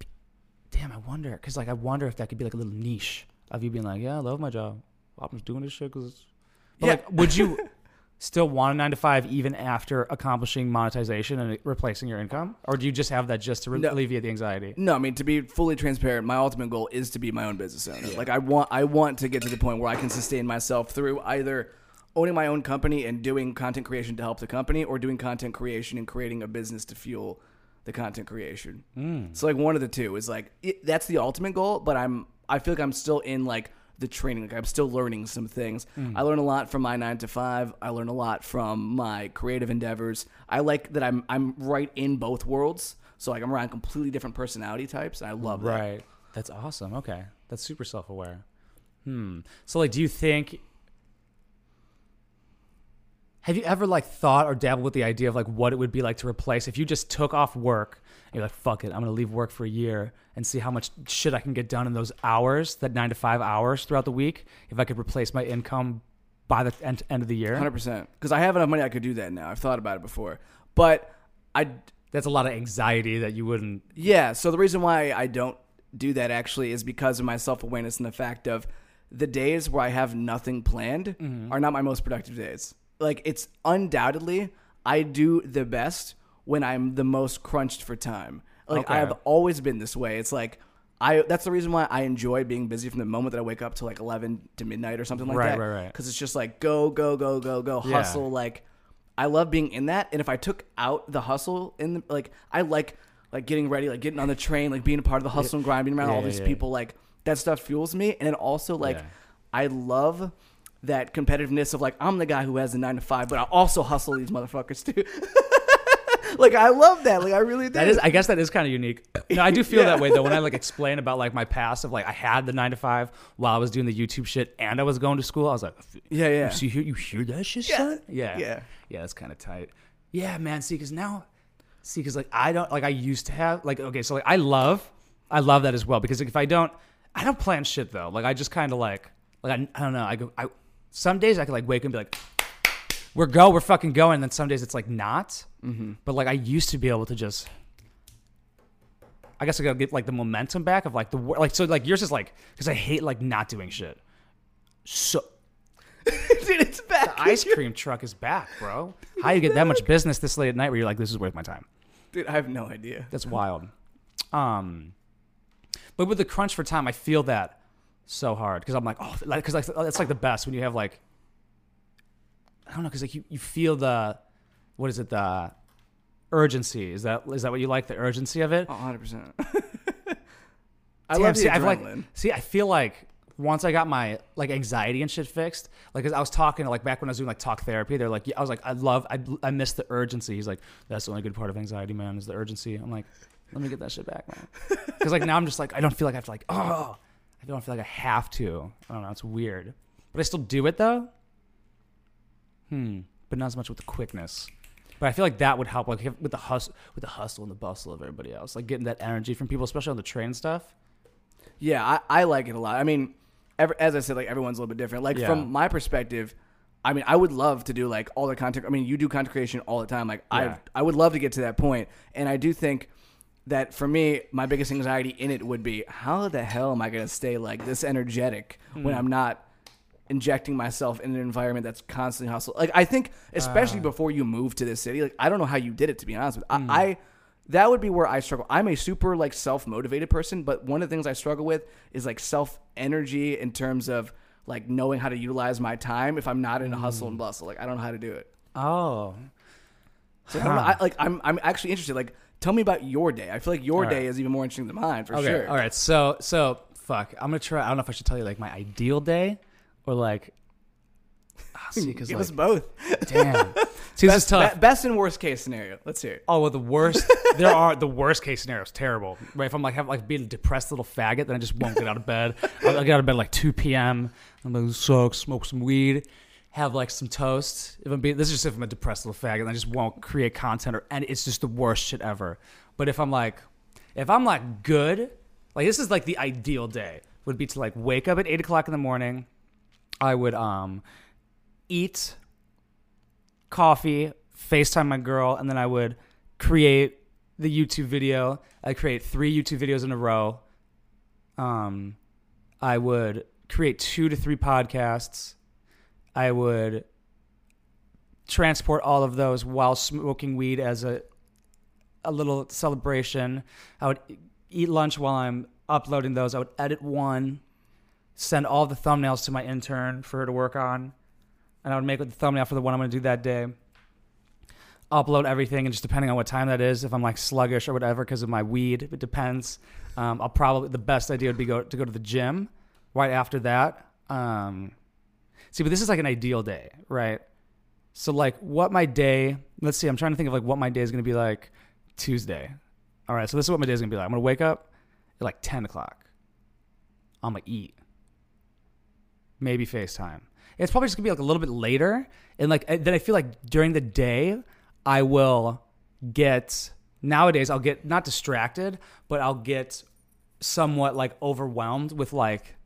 Speaker 1: damn, I wonder. Because like, I wonder if that could be like a little niche of you being like, yeah, I love my job. I'm just doing this shit because. But
Speaker 2: Yeah.
Speaker 1: like, would you still want a nine to five even after accomplishing monetization and replacing your income, or do you just have that just to re-
Speaker 2: No.
Speaker 1: alleviate the anxiety?
Speaker 2: No, I mean to be fully transparent, my ultimate goal is to be my own business owner. Like I want, I want to get to the point where I can sustain myself through either owning my own company and doing content creation to help the company, or doing content creation and creating a business to fuel the content creation.
Speaker 1: Mm.
Speaker 2: So like one of the two is like it, that's the ultimate goal. But I'm, I feel like I'm still in like the training. Like I'm still learning some things. I learn a lot from my nine to five. I learn a lot from my creative endeavors. I like that I'm I'm right in both worlds. So like I'm around completely different personality types, and I love that.
Speaker 1: Right. That's awesome. Okay. That's super self-aware. Hmm. So like, do you think, have you ever like thought or dabbled with the idea of like what it would be like to replace if you just took off work and you're like, fuck it, I'm going to leave work for a year and see how much shit I can get done in those hours, that nine to five hours throughout the week, if I could replace my income by the end, end of the year?
Speaker 2: one hundred percent. Because I have enough money, I could do that now. I've thought about it before. But I,
Speaker 1: That's a lot of anxiety that you wouldn't.
Speaker 2: yeah. So the reason why I don't do that actually is because of my self-awareness and the fact of the days where I have nothing planned are not my most productive days. Like it's undoubtedly, I do the best when I'm the most crunched for time. Like
Speaker 1: Okay.
Speaker 2: I have always been this way. It's like I that's the reason why I enjoy being busy from the moment that I wake up to like eleven to midnight or something like
Speaker 1: Right,
Speaker 2: that.
Speaker 1: right, right.
Speaker 2: Because it's just like go, go, go, go, go,
Speaker 1: Yeah.
Speaker 2: hustle. Like I love being in that. And if I took out the hustle in the, like I like like getting ready, like getting on the train, like being a part of the hustle and grind, being around
Speaker 1: Yeah,
Speaker 2: all
Speaker 1: yeah,
Speaker 2: these
Speaker 1: yeah.
Speaker 2: people, like that stuff fuels me. And then also like
Speaker 1: Yeah.
Speaker 2: I love that competitiveness of like I'm the guy who has the nine to five, but I also hustle these motherfuckers too. Like I love that. Like I really do.
Speaker 1: That is, I guess that is kind of unique. No, I do feel
Speaker 2: Yeah.
Speaker 1: that way though. When I like explain about like my past of like I had the nine to five while I was doing the YouTube shit and I was going to school. I was like,
Speaker 2: Yeah, yeah.
Speaker 1: You see here, you hear that shit,
Speaker 2: Yeah.
Speaker 1: son? Yeah,
Speaker 2: Yeah.
Speaker 1: yeah. That's kind of tight. Yeah, man. See, because now, see, because like I don't like I used to have like okay, so like I love, I love that as well because like, if I don't, I don't plan shit though. Like I just kind of like like I, I don't know. I go I some days I could like wake up and be like. We're go, we're fucking going. And then some days it's like not. Mm-hmm. But like I used to be able to just, I guess I gotta get like the momentum back of like the wor- like so like yours is like because I hate like not doing shit. So
Speaker 2: Dude, it's back.
Speaker 1: the ice cream truck is back, bro. How you get that much business this late at night where you're like this is worth my time?
Speaker 2: Dude, I have no idea.
Speaker 1: That's wild. Um, but with the crunch for time, I feel that so hard because I'm like oh like because like it's like the best when you have like. I don't know, because like you, you feel the, what is it, the urgency. Is that is that what you like, the urgency of it?
Speaker 2: Oh, one hundred percent. I
Speaker 1: Damn,
Speaker 2: love the
Speaker 1: see, I've
Speaker 2: adrenaline.
Speaker 1: like, see, I feel like once I got my like anxiety and shit fixed, like 'cause I was talking to like back when I was doing like talk therapy, they're like, I was like, I love, I, I miss the urgency. He's like, that's the only good part of anxiety, man, is the urgency. I'm like, let me get that shit back, man. Because like now I'm just like, I don't feel like I have to like, oh, I don't feel like I have to. I don't know, it's weird. But I still do it though. Hmm. But not as much with the quickness. But I feel like that would help, like with the hustle, with the hustle and the bustle of everybody else, like getting that energy from people, especially on the train and stuff.
Speaker 2: Yeah, I, I like it a lot. I mean, ever, as I said, like everyone's a little bit different. Like
Speaker 1: Yeah.
Speaker 2: from my perspective, I mean, I would love to do like all the content. I mean, you do content creation all the time. Like
Speaker 1: Yeah.
Speaker 2: I, I would love to get to that point. And I do think that for me, my biggest anxiety in it would be, how the hell am I going to stay like this energetic
Speaker 1: Hmm.
Speaker 2: when I'm not injecting myself in an environment that's constantly hustle? Like I think, especially
Speaker 1: Uh.
Speaker 2: before you move to this city, like I don't know how you did it, to be honest with you.
Speaker 1: Hmm.
Speaker 2: I, I that would be where I struggle. I'm a super like self-motivated person, but one of the things I struggle with is like self-energy in terms of like knowing how to utilize my time if I'm not in a hustle and bustle. Like I don't know how to do it.
Speaker 1: Oh.
Speaker 2: So I don't know. I, like I'm I'm actually interested. Like tell me about your day. I feel like your
Speaker 1: All
Speaker 2: day
Speaker 1: right.
Speaker 2: is even more interesting than mine for
Speaker 1: Okay.
Speaker 2: sure.
Speaker 1: All right. So, so fuck. I'm gonna try. I don't know if I should tell you like my ideal day or like. Ah, see, because
Speaker 2: Give
Speaker 1: like,
Speaker 2: us both.
Speaker 1: damn. See, this is
Speaker 2: Best,
Speaker 1: tough.
Speaker 2: be- best and worst case scenario. Let's hear it.
Speaker 1: Oh, well, the worst. There are the worst case scenarios. Terrible. Right? If I'm like have like being a depressed little faggot, then I just won't get out of bed. I'll, I'll get out of bed like two p.m. I'm gonna soak, smoke some weed, have like some toast. If I'm being this is just if I'm a depressed little faggot, then I just won't create content or and it's just the worst shit ever. But if I'm like, if I'm like good, like this is like the ideal day would be to like wake up at eight o'clock in the morning. I would um eat coffee, FaceTime my girl, and then I would create the YouTube video. I create three YouTube videos in a row. Um, I would create two to three podcasts. I would transport all of those while smoking weed as a a little celebration. I would eat lunch while I'm uploading those. I would edit one, send all the thumbnails to my intern for her to work on, and I would make the thumbnail for the one I'm going to do that day. Upload everything, and just depending on what time that is, if I'm like sluggish or whatever because of my weed, it depends. Um, I'll probably the best idea would be go to go to the gym right after that. Um, see, but this is like an ideal day, right? So like, what my day? Let's see. I'm trying to think of like what my day is going to be like Tuesday. All right, so this is what my day is going to be like. I'm going to wake up at like ten o'clock. I'm going to eat. Maybe FaceTime. It's probably just gonna be like a little bit later, and like then I feel like during the day I will get nowadays I'll get not distracted, but I'll get somewhat like overwhelmed with like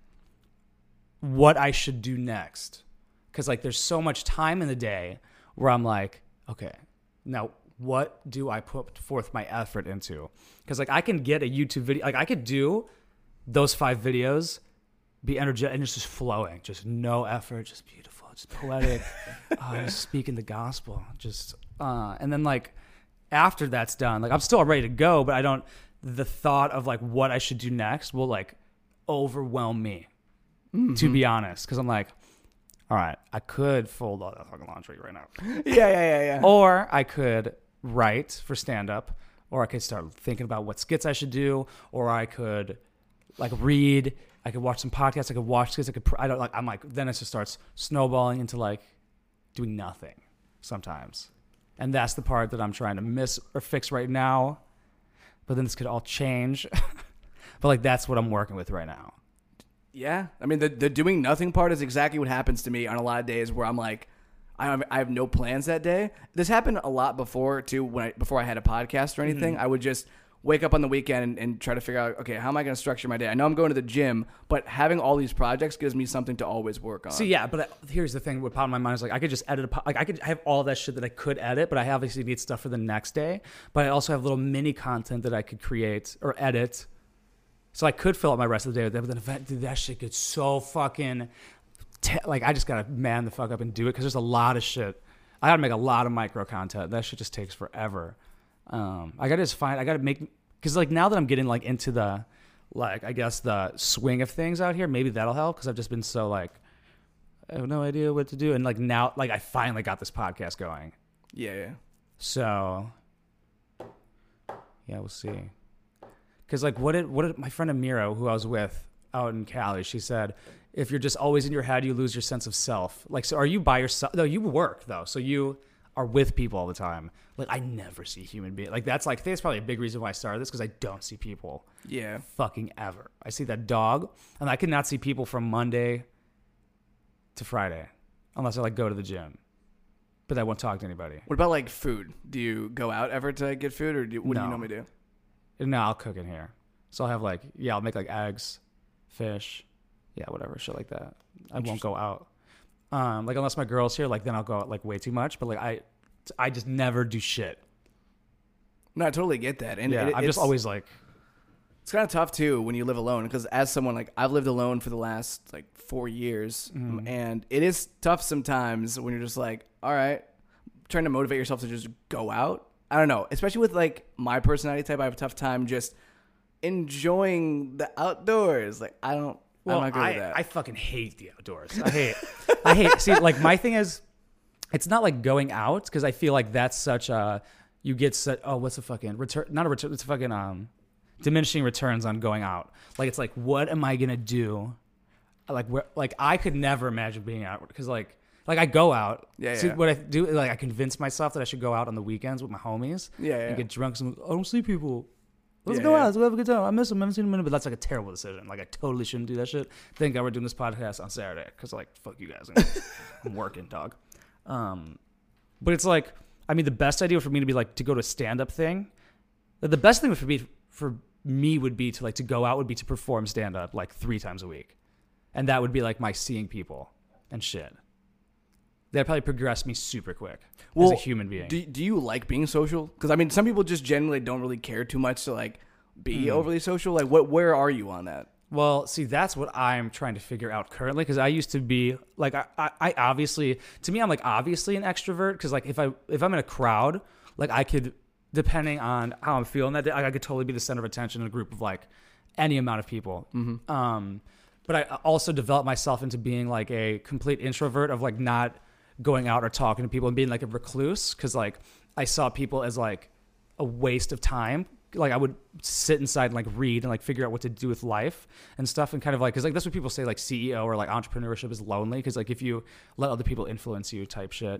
Speaker 1: what I should do next, because like there's so much time in the day where I'm like, okay, now what do I put forth my effort into? Because like I can get a YouTube video, like I could do those five videos. Be energetic and it's just flowing, just no effort, just beautiful, just poetic, uh, just speaking the gospel, just uh, and then like after that's done, like I'm still ready to go, but I don't the thought of like what I should do next will like overwhelm me,
Speaker 2: Mm-hmm.
Speaker 1: to be honest. Because I'm like, all right, I could fold all that fucking laundry right now.
Speaker 2: Yeah, yeah, yeah, yeah.
Speaker 1: Or I could write for stand-up, or I could start thinking about what skits I should do, or I could like read, I could watch some podcasts, I could watch skits, I could, pr- I don't like, I'm like, then it just starts snowballing into like doing nothing sometimes. And that's the part that I'm trying to miss or fix right now. But then this could all change. But like, that's what I'm working with right now.
Speaker 2: Yeah, I mean the the doing nothing part is exactly what happens to me on a lot of days where I'm like, I have I have no plans that day. This happened a lot before too. When I, before I had a podcast or anything, mm-hmm. I would just wake up on the weekend and, and try to figure out, okay, how am I going to structure my day? I know I'm going to the gym, but having all these projects gives me something to always work on.
Speaker 1: See, yeah, but I, here's the thing. What popped in my mind is like I could just edit a po- like I could I have all that shit that I could edit, but I obviously need stuff for the next day. But I also have little mini content that I could create or edit. So I could fill up my rest of the day with that, but then if that, dude, that shit gets so fucking, te- like I just gotta man the fuck up and do it because there's a lot of shit. I gotta make a lot of micro content. That shit just takes forever. Um, I gotta just find, I gotta make, because like now that I'm getting like into the, like I guess the swing of things out here, maybe that'll help because I've just been so like, I have no idea what to do. And like now, like I finally got this podcast going.
Speaker 2: Yeah, yeah.
Speaker 1: So, yeah, we'll see. Because, like, what did, what did my friend Amira, who I was with out in Cali, she said, if you're just always in your head, you lose your sense of self. Like, so are you by yourself? No, you work, though. So you are with people all the time. Like, I never see human beings. Like, that's, like, I think that's probably a big reason why I started this, because I don't see people.
Speaker 2: Yeah.
Speaker 1: Fucking ever. I see that dog, and I cannot see people from Monday to Friday, unless I, like, go to the gym. But I won't talk to anybody.
Speaker 2: What about, like, food? Do you go out ever to get food, or do, what
Speaker 1: No.
Speaker 2: do you normally do?
Speaker 1: No, I'll cook in here. So I'll have like, yeah, I'll make like eggs, fish, yeah, whatever, shit like that. I won't go out. Um, like unless my girl's here, like then I'll go out like way too much. But like I, I just never do shit.
Speaker 2: No, I totally get that. And
Speaker 1: yeah,
Speaker 2: it,
Speaker 1: I'm just always like,
Speaker 2: it's kind of tough too when you live alone because as someone like I've lived alone for the last like four years, mm. and it is tough sometimes when you're just like, all right, trying to motivate yourself to just go out. I don't know, especially with like my personality type, I have a tough time just enjoying the outdoors. Like I don't,
Speaker 1: well,
Speaker 2: I'm not good
Speaker 1: I,
Speaker 2: with that.
Speaker 1: I fucking hate the outdoors. I hate, I hate. See, like my thing is, it's not like going out because I feel like that's such a, you get such, oh, what's a fucking return? Not a return. It's a fucking um, diminishing returns on going out. Like it's like, what am I gonna do? Like where, like I could never imagine being out because like. Like I go out.
Speaker 2: Yeah,
Speaker 1: See,
Speaker 2: yeah.
Speaker 1: what I do, like I convince myself that I should go out on the weekends with my homies.
Speaker 2: Yeah, yeah.
Speaker 1: And get drunk. And I don't see people. Let's
Speaker 2: Yeah,
Speaker 1: go
Speaker 2: yeah.
Speaker 1: out. Let's go have a good time. I miss them. I haven't seen them in a minute. But that's like a terrible decision. Like I totally shouldn't do that shit. Thank God we're doing this podcast on Saturday because like fuck you guys. I'm working, dog. Um, but it's like I mean the best idea for me to be like to go to a stand up thing. The best thing for me for me would be to like to go out would be to perform stand up like three times a week, and that would be like my seeing people and shit. That'd probably progress me super quick
Speaker 2: well,
Speaker 1: as a human being.
Speaker 2: Do, do you like being social? Because I mean, some people just generally don't really care too much to like be mm. overly social. Like, what? Where are you on that?
Speaker 1: Well, see, that's what I'm trying to figure out currently. Because I used to be like, I, I, I obviously, to me, I'm like obviously an extrovert. Because like, if I if I'm in a crowd, like I could, depending on how I'm feeling that day, I could totally be the center of attention in a group of like any amount of people.
Speaker 2: Mm-hmm.
Speaker 1: Um, but I also developed myself into being like a complete introvert of like not going out or talking to people and being like a recluse because like I saw people as like a waste of time. Like I would sit inside and like read and like figure out what to do with life and stuff and kind of like because like that's what people say like C E O or like entrepreneurship is lonely because like if you let other people influence you type shit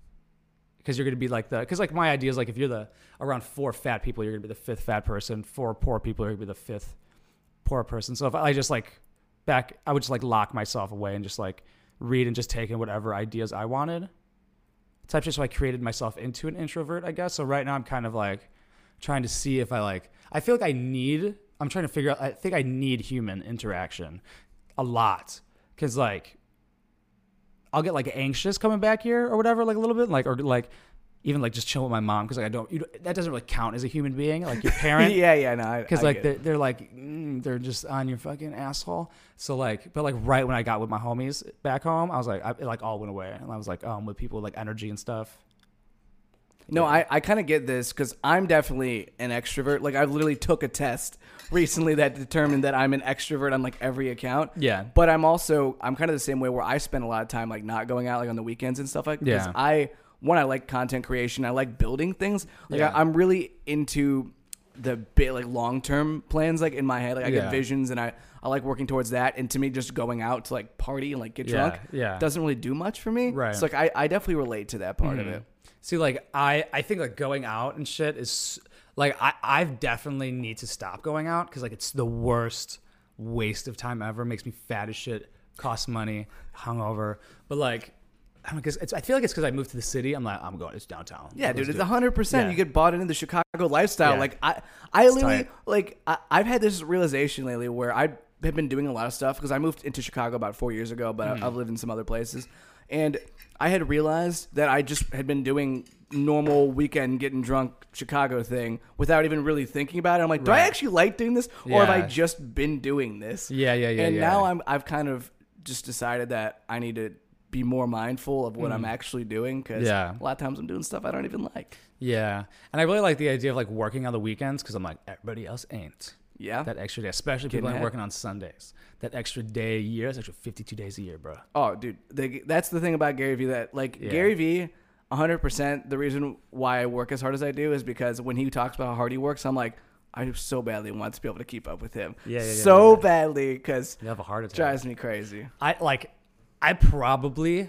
Speaker 1: because you're gonna be like the because like my idea is like if you're the around four fat people you're gonna be the fifth fat person, four poor people you're gonna be the fifth poor person. So if I just like back I would just like lock myself away and just like read and just take in whatever ideas I wanted. Type shit, so I created myself into an introvert, I guess. So right now I'm kind of like trying to see if I like, I feel like I need, I'm trying to figure out, I think I need human interaction a lot. Cause like, I'll get like anxious coming back here or whatever, like a little bit, like, or like, even like just chill with my mom because like I don't, you don't, that doesn't really count as a human being, like your parent.
Speaker 2: yeah, yeah, no,
Speaker 1: because like they're, they're like mm, they're just on your fucking asshole. So like, but like right when I got with my homies back home, I was like, I, it like all went away, and I was like, um, with people with like energy and stuff.
Speaker 2: No, I, I kind of get this because I'm definitely an extrovert. Like, I literally took a test recently that determined that I'm an extrovert on, like, every account.
Speaker 1: Yeah.
Speaker 2: But I'm also, I'm kind of the same way where I spend a lot of time, like, not going out, like, on the weekends and stuff like that.
Speaker 1: Yeah.
Speaker 2: I, one, I like content creation. I like building things. Like,
Speaker 1: Yeah.
Speaker 2: I, I'm really into the bit, like, long-term plans, like, in my head. Like, I
Speaker 1: Yeah.
Speaker 2: get visions and I, I like working towards that. And to me, just going out to, like, party and, like, get
Speaker 1: Yeah,
Speaker 2: drunk
Speaker 1: yeah.
Speaker 2: doesn't really do much for me.
Speaker 1: Right.
Speaker 2: So, like, I, I definitely relate to that part of it.
Speaker 1: See, like I, I think like going out and shit is like I, I've definitely need to stop going out because like it's the worst waste of time ever. Makes me fat as shit, costs money, hungover. But like I don't know, 'cause it's I feel like it's because I moved to the city. I'm like I'm going. It's downtown.
Speaker 2: Yeah,
Speaker 1: Let's
Speaker 2: dude,
Speaker 1: do
Speaker 2: it's
Speaker 1: it.
Speaker 2: a hundred percent.
Speaker 1: Yeah.
Speaker 2: You get bought into the Chicago lifestyle.
Speaker 1: Yeah.
Speaker 2: Like I, I literally
Speaker 1: tight.
Speaker 2: like I, I've had this realization lately where I have been doing a lot of stuff because I moved into Chicago about four years ago, but
Speaker 1: Mm-hmm.
Speaker 2: I, I've lived in some other places, and I had realized that I just had been doing normal weekend getting drunk Chicago thing without even really thinking about it. I'm like, do I
Speaker 1: Right.
Speaker 2: actually like doing this, or have I
Speaker 1: Yeah.
Speaker 2: just been doing this?
Speaker 1: Yeah, yeah, yeah,
Speaker 2: And
Speaker 1: yeah.
Speaker 2: now I'm I've kind of just decided that I need to be more mindful of what I'm actually doing because
Speaker 1: Mm. Yeah.
Speaker 2: a lot of times I'm doing stuff I don't even like.
Speaker 1: Yeah, and I really like the idea of like working on the weekends because I'm like everybody else ain't.
Speaker 2: Yeah.
Speaker 1: That extra day, especially people
Speaker 2: Getting
Speaker 1: that are
Speaker 2: ahead.
Speaker 1: working on Sundays. That extra day a year, that's extra fifty-two days a year, bro.
Speaker 2: Oh, dude, the, that's the thing about Gary Vee that like
Speaker 1: Yeah.
Speaker 2: Gary Vee, one hundred percent. The reason why I work as hard as I do is because when he talks about how hard he works, I'm like, I so badly want to be able to keep up with him.
Speaker 1: Yeah, yeah, yeah,
Speaker 2: so
Speaker 1: yeah.
Speaker 2: badly because
Speaker 1: You have a heart
Speaker 2: it
Speaker 1: attack.
Speaker 2: drives me crazy.
Speaker 1: I like, I probably,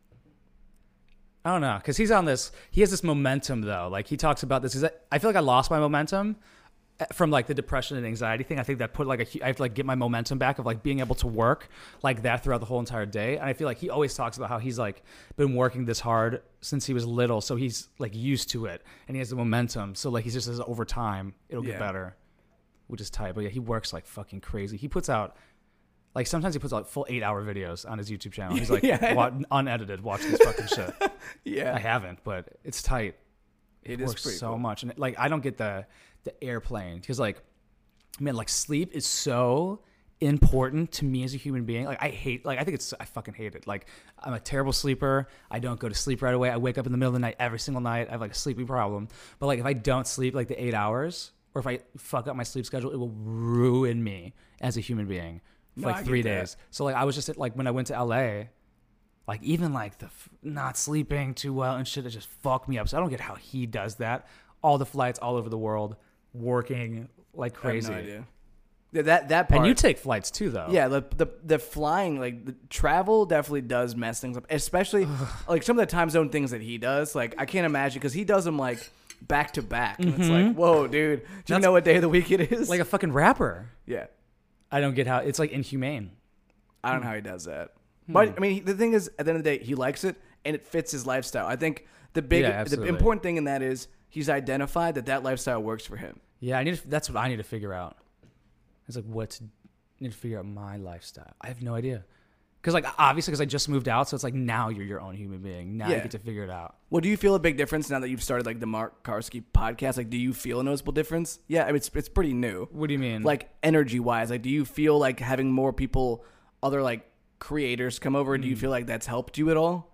Speaker 1: I don't know, because he's on this. He has this momentum though. Like he talks about this. Is that I feel like I lost my momentum from like the depression and anxiety thing. I think that put like a. hu- I have to like get my momentum back of like being able to work like that throughout the whole entire day. And I feel like he always talks about how he's like been working this hard since he was little, so he's like used to it and he has the momentum. So like he just says over time it'll
Speaker 2: Yeah.
Speaker 1: get better, which is tight. But yeah, he works like fucking crazy. He puts out. Like sometimes he puts out full eight hour videos on his YouTube channel. He's like
Speaker 2: Yeah.
Speaker 1: wa- unedited. Watch this fucking shit.
Speaker 2: Yeah,
Speaker 1: I haven't, but it's tight.
Speaker 2: it
Speaker 1: It
Speaker 2: is
Speaker 1: works
Speaker 2: pretty
Speaker 1: so
Speaker 2: cool.
Speaker 1: much, and like I don't get the the airplane because like man, like sleep is so important to me as a human being. Like I hate, like I think it's I fucking hate it. Like I'm a terrible sleeper. I don't go to sleep right away. I wake up in the middle of the night every single night. I have like a sleeping problem. But like if I don't sleep like the eight hours, or if I fuck up my sleep schedule, it will ruin me as a human being for
Speaker 2: No, I
Speaker 1: like
Speaker 2: get
Speaker 1: three
Speaker 2: that.
Speaker 1: days. So like I was just at, like when I went to L A. Like even like the f- not sleeping too well and shit, it just fucked me up. So I don't get how he does that. All the flights all over the world, working like
Speaker 2: I have
Speaker 1: crazy.
Speaker 2: no idea. Yeah, that that part.
Speaker 1: And you take flights too, though.
Speaker 2: Yeah, the, the the flying, like the travel definitely does mess things up, especially like some of the time zone things that he does. Like I can't imagine because he does them like back to back. And it's like, whoa, dude, do you
Speaker 1: That's-
Speaker 2: know what day of the week it is?
Speaker 1: like a fucking rapper.
Speaker 2: yeah,
Speaker 1: I don't get how it's like inhumane.
Speaker 2: I don't know how he does that. But I mean, the thing is, at the end of the day, he likes it and it fits his lifestyle. I think the big,
Speaker 1: Yeah,
Speaker 2: the
Speaker 1: absolutely.
Speaker 2: important thing in that is he's identified that that lifestyle works for him.
Speaker 1: Yeah, I need. To, that's what I need to figure out. It's like what to, I need to figure out my lifestyle. I have no idea. Because like obviously, because I just moved out, so it's like now you're your own human being. Now
Speaker 2: Yeah.
Speaker 1: you get to figure it out.
Speaker 2: Well, do you feel a big difference now that you've started like the Mark Karski podcast? Like, do you feel a noticeable difference? Yeah, I mean, it's it's pretty new.
Speaker 1: What do you mean?
Speaker 2: Like energy wise, like do you feel like having more people, other like creators come over?
Speaker 1: Hmm.
Speaker 2: Do you feel like that's helped you at all?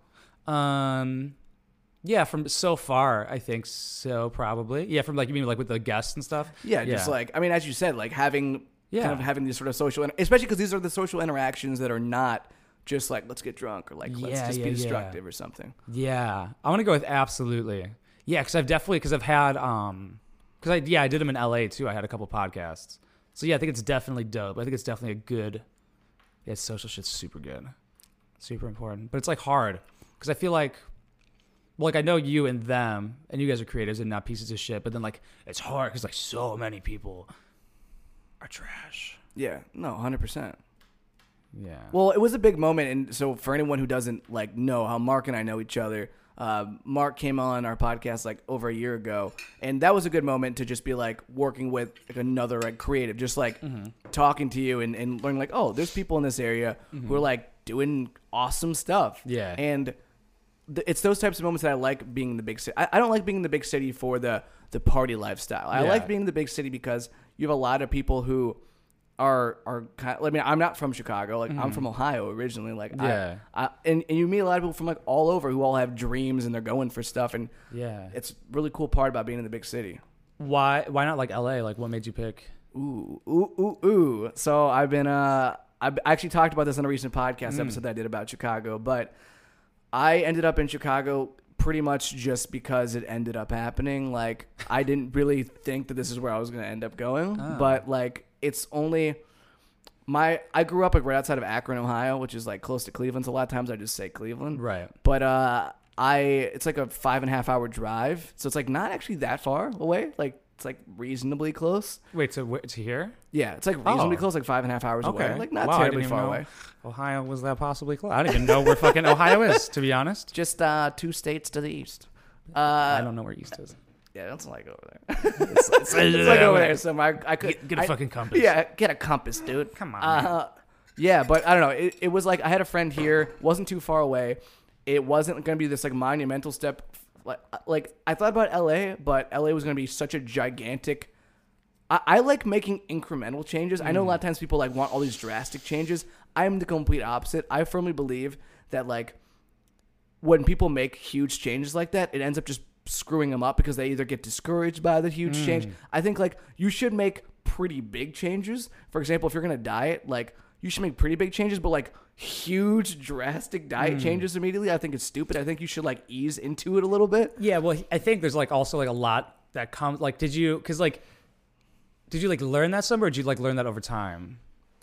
Speaker 1: Um, yeah, from so far, I think so. Probably, yeah. From like you mean like with the guests and stuff.
Speaker 2: Yeah, just like I mean, as you said, like having
Speaker 1: Yeah.
Speaker 2: kind of having these sort of social, inter- especially because these are the social interactions that are not just like let's get drunk or like let's
Speaker 1: Yeah,
Speaker 2: just
Speaker 1: yeah,
Speaker 2: be
Speaker 1: yeah.
Speaker 2: destructive or something.
Speaker 1: Yeah, I want to go with absolutely. Yeah, because I've definitely because I've had um because I yeah I did them in L A too. I had a couple podcasts. So yeah, I think it's definitely dope. I think it's definitely a good. Yeah, social shit's super good, super important. But it's like hard because I feel like, well, like I know you and them, and you guys are creators and not pieces of shit. But then like it's hard because like so many people are trash.
Speaker 2: Yeah, no, one hundred percent.
Speaker 1: Yeah.
Speaker 2: Well, it was a big moment, and so for anyone who doesn't like know how Mark and I know each other, uh, Mark came on our podcast like over a year ago, and that was a good moment to just be like working with like, another like creative, just like talking to you and, and learning like, oh, there's people in this area who are like doing awesome stuff.
Speaker 1: Yeah.
Speaker 2: and th- it's those types of moments that I like being in the big city. I, I don't like being in the big city for the the party lifestyle. I
Speaker 1: Yeah.
Speaker 2: like being in the big city because you have a lot of people who are are kind of, I mean, I'm not from Chicago. Like,
Speaker 1: Mm-hmm.
Speaker 2: I'm from Ohio originally. Like,
Speaker 1: Yeah.
Speaker 2: I, I and, and you meet a lot of people from like all over who all have dreams and they're going for stuff. And
Speaker 1: Yeah.
Speaker 2: it's really cool part about being in the big city.
Speaker 1: Why why not like L A? Like, what made you pick?
Speaker 2: Ooh, ooh, ooh, ooh. So I've been, uh, I've actually talked about this on a recent podcast
Speaker 1: Mm.
Speaker 2: episode that I did about Chicago, but I ended up in Chicago pretty much just because it ended up happening. Like, I didn't really think that this is where I was going to end up going,
Speaker 1: Oh.
Speaker 2: but like, it's only my, I grew up like right outside of Akron, Ohio, which is like close to Cleveland. So a lot of times I just say Cleveland.
Speaker 1: Right.
Speaker 2: But, uh, I, it's like a five and a half hour drive. So it's like not actually that far away. Like, it's like reasonably close.
Speaker 1: Wait, to wh- to here?
Speaker 2: Yeah, it's like reasonably
Speaker 1: Oh.
Speaker 2: close, like five and a half hours
Speaker 1: Okay.
Speaker 2: away. Like not
Speaker 1: Wow, I
Speaker 2: terribly
Speaker 1: didn't even
Speaker 2: far
Speaker 1: know
Speaker 2: away.
Speaker 1: Ohio was that possibly close? I didn't even know where fucking Ohio is, to be honest.
Speaker 2: Just uh, two states to the east. Uh,
Speaker 1: I don't know where East is.
Speaker 2: Yeah, that's like over there. it's, it's, it's like over there somewhere. I, I could
Speaker 1: Get, get a
Speaker 2: I-
Speaker 1: fucking compass.
Speaker 2: Yeah, get a compass, dude.
Speaker 1: Come on,
Speaker 2: Uh, yeah, but I don't know. It, it was like I had a friend here. Wasn't too far away. It wasn't going to be this like monumental step. Like, like I thought about L A, but L A was going to be such a gigantic. I, I like making incremental changes. I know a lot of times people like want all these drastic changes. I'm the complete opposite. I firmly believe that like when people make huge changes like that, it ends up just screwing them up because they either get discouraged by the huge
Speaker 1: Mm.
Speaker 2: change. I think like you should make pretty big changes. For example, if you're gonna diet, like you should make pretty big changes, but like huge drastic diet
Speaker 1: Mm.
Speaker 2: changes immediately, I think it's stupid. I think you should like ease into it a little bit.
Speaker 1: Yeah, well, I think there's like also like a lot that comes. Like, did you? Because like, did you like learn that somewhere? Or did you like learn that over time?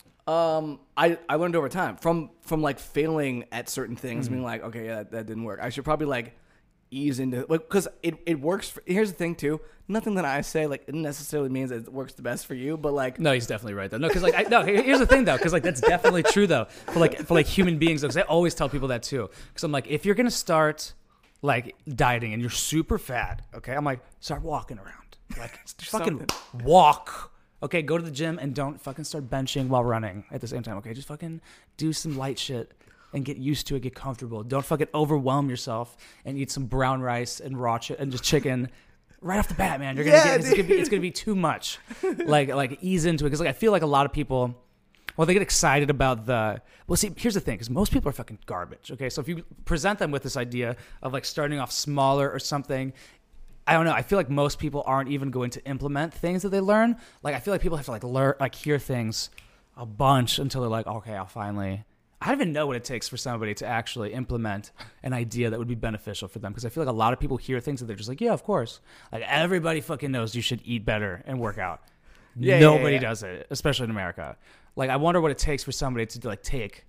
Speaker 2: Um, I, I learned over time from from like failing at certain things,
Speaker 1: Mm-hmm.
Speaker 2: being like, okay, yeah, that, that didn't work. I should probably like ease into it because it, it works. For, here's the thing too. Nothing that I say like it necessarily means that it works the best for you, but like
Speaker 1: No, he's definitely right though. No, because like I, no, here- here's the thing though, because like that's definitely true though for like for like human beings. Because I always tell people that too. Because I'm like, if you're gonna start like dieting and you're super fat, okay, I'm like, start walking around, like fucking
Speaker 2: something.
Speaker 1: walk. Okay, go to the gym and don't fucking start benching while running at the same time. Okay, just fucking do some light shit and get used to it, get comfortable. Don't fucking overwhelm yourself and eat some brown rice and raw chi- and just chicken right off the bat, man. You're gonna
Speaker 2: Yeah,
Speaker 1: get it's gonna, be, it's gonna be too much. Like like ease into it because like I feel like a lot of people, well, they get excited about the. Well, see, here's the thing, because most people are fucking garbage. Okay, so if you present them with this idea of like starting off smaller or something. I don't know. I feel like most people aren't even going to implement things that they learn. Like I feel like people have to like learn, like hear things a bunch until they're like, okay, I'll finally. I don't even know what it takes for somebody to actually implement an idea that would be beneficial for them. Because I feel like a lot of people hear things that they're just like, yeah, of course. Like everybody fucking knows you should eat better and work out.
Speaker 2: Yeah, yeah,
Speaker 1: Nobody
Speaker 2: yeah.
Speaker 1: does it, especially in America. Like I wonder what it takes for somebody to like take,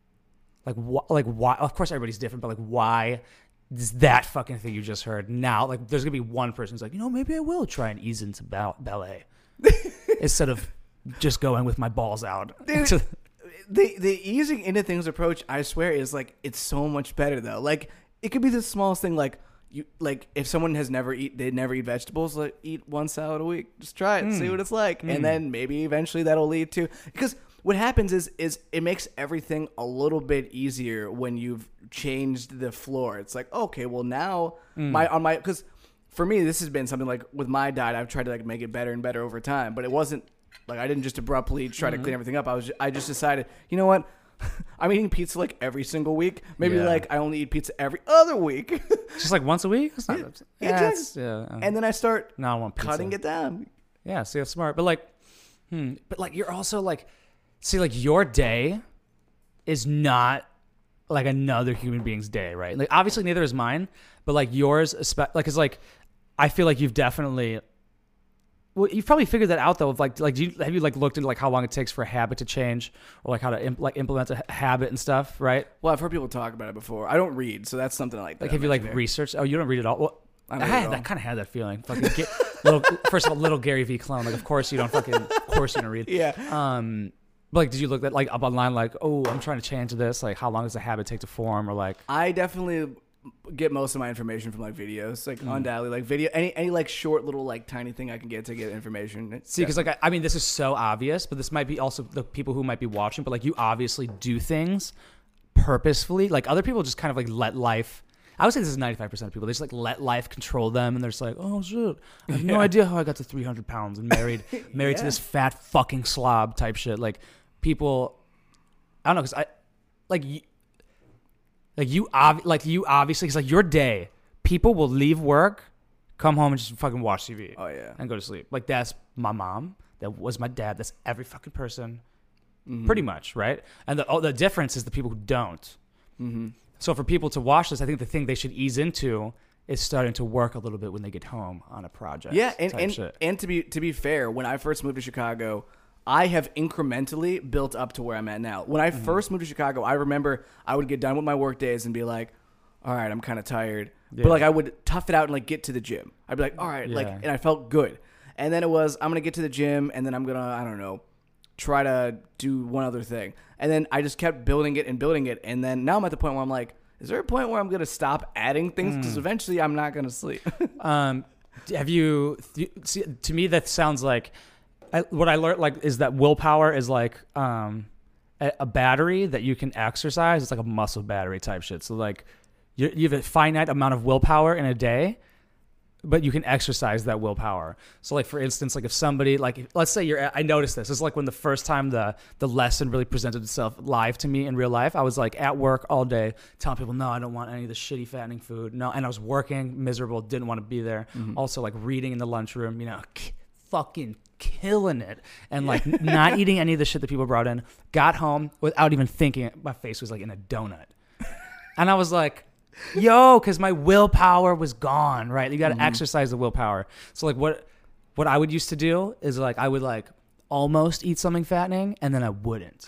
Speaker 1: like wh- like why? Of course, everybody's different, but like why? Is that fucking thing you just heard now? Like, there's gonna be one person who's like, you know, maybe I will try and ease into ba- ballet instead of just going with my balls out.
Speaker 2: Dude,
Speaker 1: To-
Speaker 2: the the easing into things approach, I swear, is like it's so much better though. Like it could be the smallest thing, like you like if someone has never eat they never eat vegetables, like eat one salad a week. Just try it, see what it's like, and then maybe eventually that'll lead to because what happens is is it makes everything a little bit easier when you've changed the floor. It's like okay, well now my on my because for me this has been something like with my diet I've tried to like make it better and better over time, but it wasn't. Like I didn't just abruptly try to clean everything up. I was I just decided, you know what? I'm eating pizza like every single week. Maybe
Speaker 1: Yeah.
Speaker 2: like I only eat pizza every other week.
Speaker 1: just like once a week. That's not,
Speaker 2: Yeah,
Speaker 1: yeah,
Speaker 2: exactly.
Speaker 1: it's- yeah. uh,
Speaker 2: And then I start
Speaker 1: no, I want pizza.
Speaker 2: cutting it down.
Speaker 1: Yeah, see, that's smart. But like, hmm. But like, you're also like, see, like your day is not like another human being's day, right? Like, obviously, neither is mine. But like yours, espe- like, it's like, I feel like you've definitely. Well, you've probably figured that out though. Of like, like, do you, have you like looked into like how long it takes for a habit to change, or like how to imp- like implement a ha- habit and stuff, right?
Speaker 2: Well, I've heard people talk about it before. I don't read, so that's something like that.
Speaker 1: Like, have you like
Speaker 2: mentioned
Speaker 1: researched? Oh, you don't read it all. Well,
Speaker 2: I
Speaker 1: I,
Speaker 2: don't read it
Speaker 1: had
Speaker 2: all.
Speaker 1: that kind of had that feeling. Fucking get, little, first of all, little Gary V clone. Like, of course you don't fucking. Of course you don't read.
Speaker 2: Yeah.
Speaker 1: Um, but like, did you look at like up online? Like, oh, I'm trying to change this. Like, how long does the habit take to form? Or like,
Speaker 2: I definitely get most of my information from like videos, like
Speaker 1: Hmm.
Speaker 2: undoubtedly, like video, any any like short little like tiny thing I can get to get information. It's
Speaker 1: see, because like, I, I mean, this is so obvious, but this might be also the people who might be watching. But like, you obviously do things purposefully. Like, other people just kind of like let life. I would say this is ninety-five percent of people. They just like let life control them, and they're just like, oh shit, I have no idea how I got to three hundred pounds and married married
Speaker 2: Yeah.
Speaker 1: to this fat fucking slob type shit. Like people, I don't know, because I like you, like you ob- like you obviously, because like your day, people will leave work, come home and just fucking watch T V.
Speaker 2: Oh yeah.
Speaker 1: And go to sleep. Like that's my mom. That was my dad. That's every fucking person,
Speaker 2: Mm-hmm.
Speaker 1: pretty much, right? And the oh, the difference is the people who don't.
Speaker 2: Mm-hmm.
Speaker 1: So for people to watch this, I think the thing they should ease into is starting to work a little bit when they get home on a project.
Speaker 2: Yeah, and
Speaker 1: type
Speaker 2: and,
Speaker 1: shit.
Speaker 2: and to be to be fair, when I first moved to Chicago, I have incrementally built up to where I'm at now. When I
Speaker 1: Mm-hmm.
Speaker 2: first moved to Chicago, I remember I would get done with my work days and be like, all right, I'm kind of tired.
Speaker 1: Yeah.
Speaker 2: But like I would tough it out and like get to the gym. I'd be like, all right, like,
Speaker 1: Yeah.
Speaker 2: and I felt good. And then it was, I'm going to get to the gym and then I'm going to, I don't know, try to do one other thing. And then I just kept building it and building it. And then now I'm at the point where I'm like, is there a point where I'm going to stop adding things? Because
Speaker 1: Mm.
Speaker 2: eventually I'm not going to sleep.
Speaker 1: Um, have you? Th- see, to me, that sounds like I, what I learned. Like, is that willpower is like um, a, a battery that you can exercise. It's like a muscle battery type shit. So like, you, you have a finite amount of willpower in a day, but you can exercise that willpower. So like, for instance, like if somebody like, if, let's say you're, at, I noticed this. It's like when the first time the the lesson really presented itself live to me in real life. I was like at work all day telling people, no, I don't want any of the shitty fattening food. No, and I was working miserable, didn't want to be there. Also like reading in the lunchroom, you know, k- fucking killing it, and like not eating any of the shit that people brought in. Got home without even thinking, my face was like in a donut, and I was like, yo, because my willpower was gone, right? You got to
Speaker 2: Mm-hmm.
Speaker 1: exercise the willpower. So like what what I would used to do is like I would like almost eat something fattening and then I wouldn't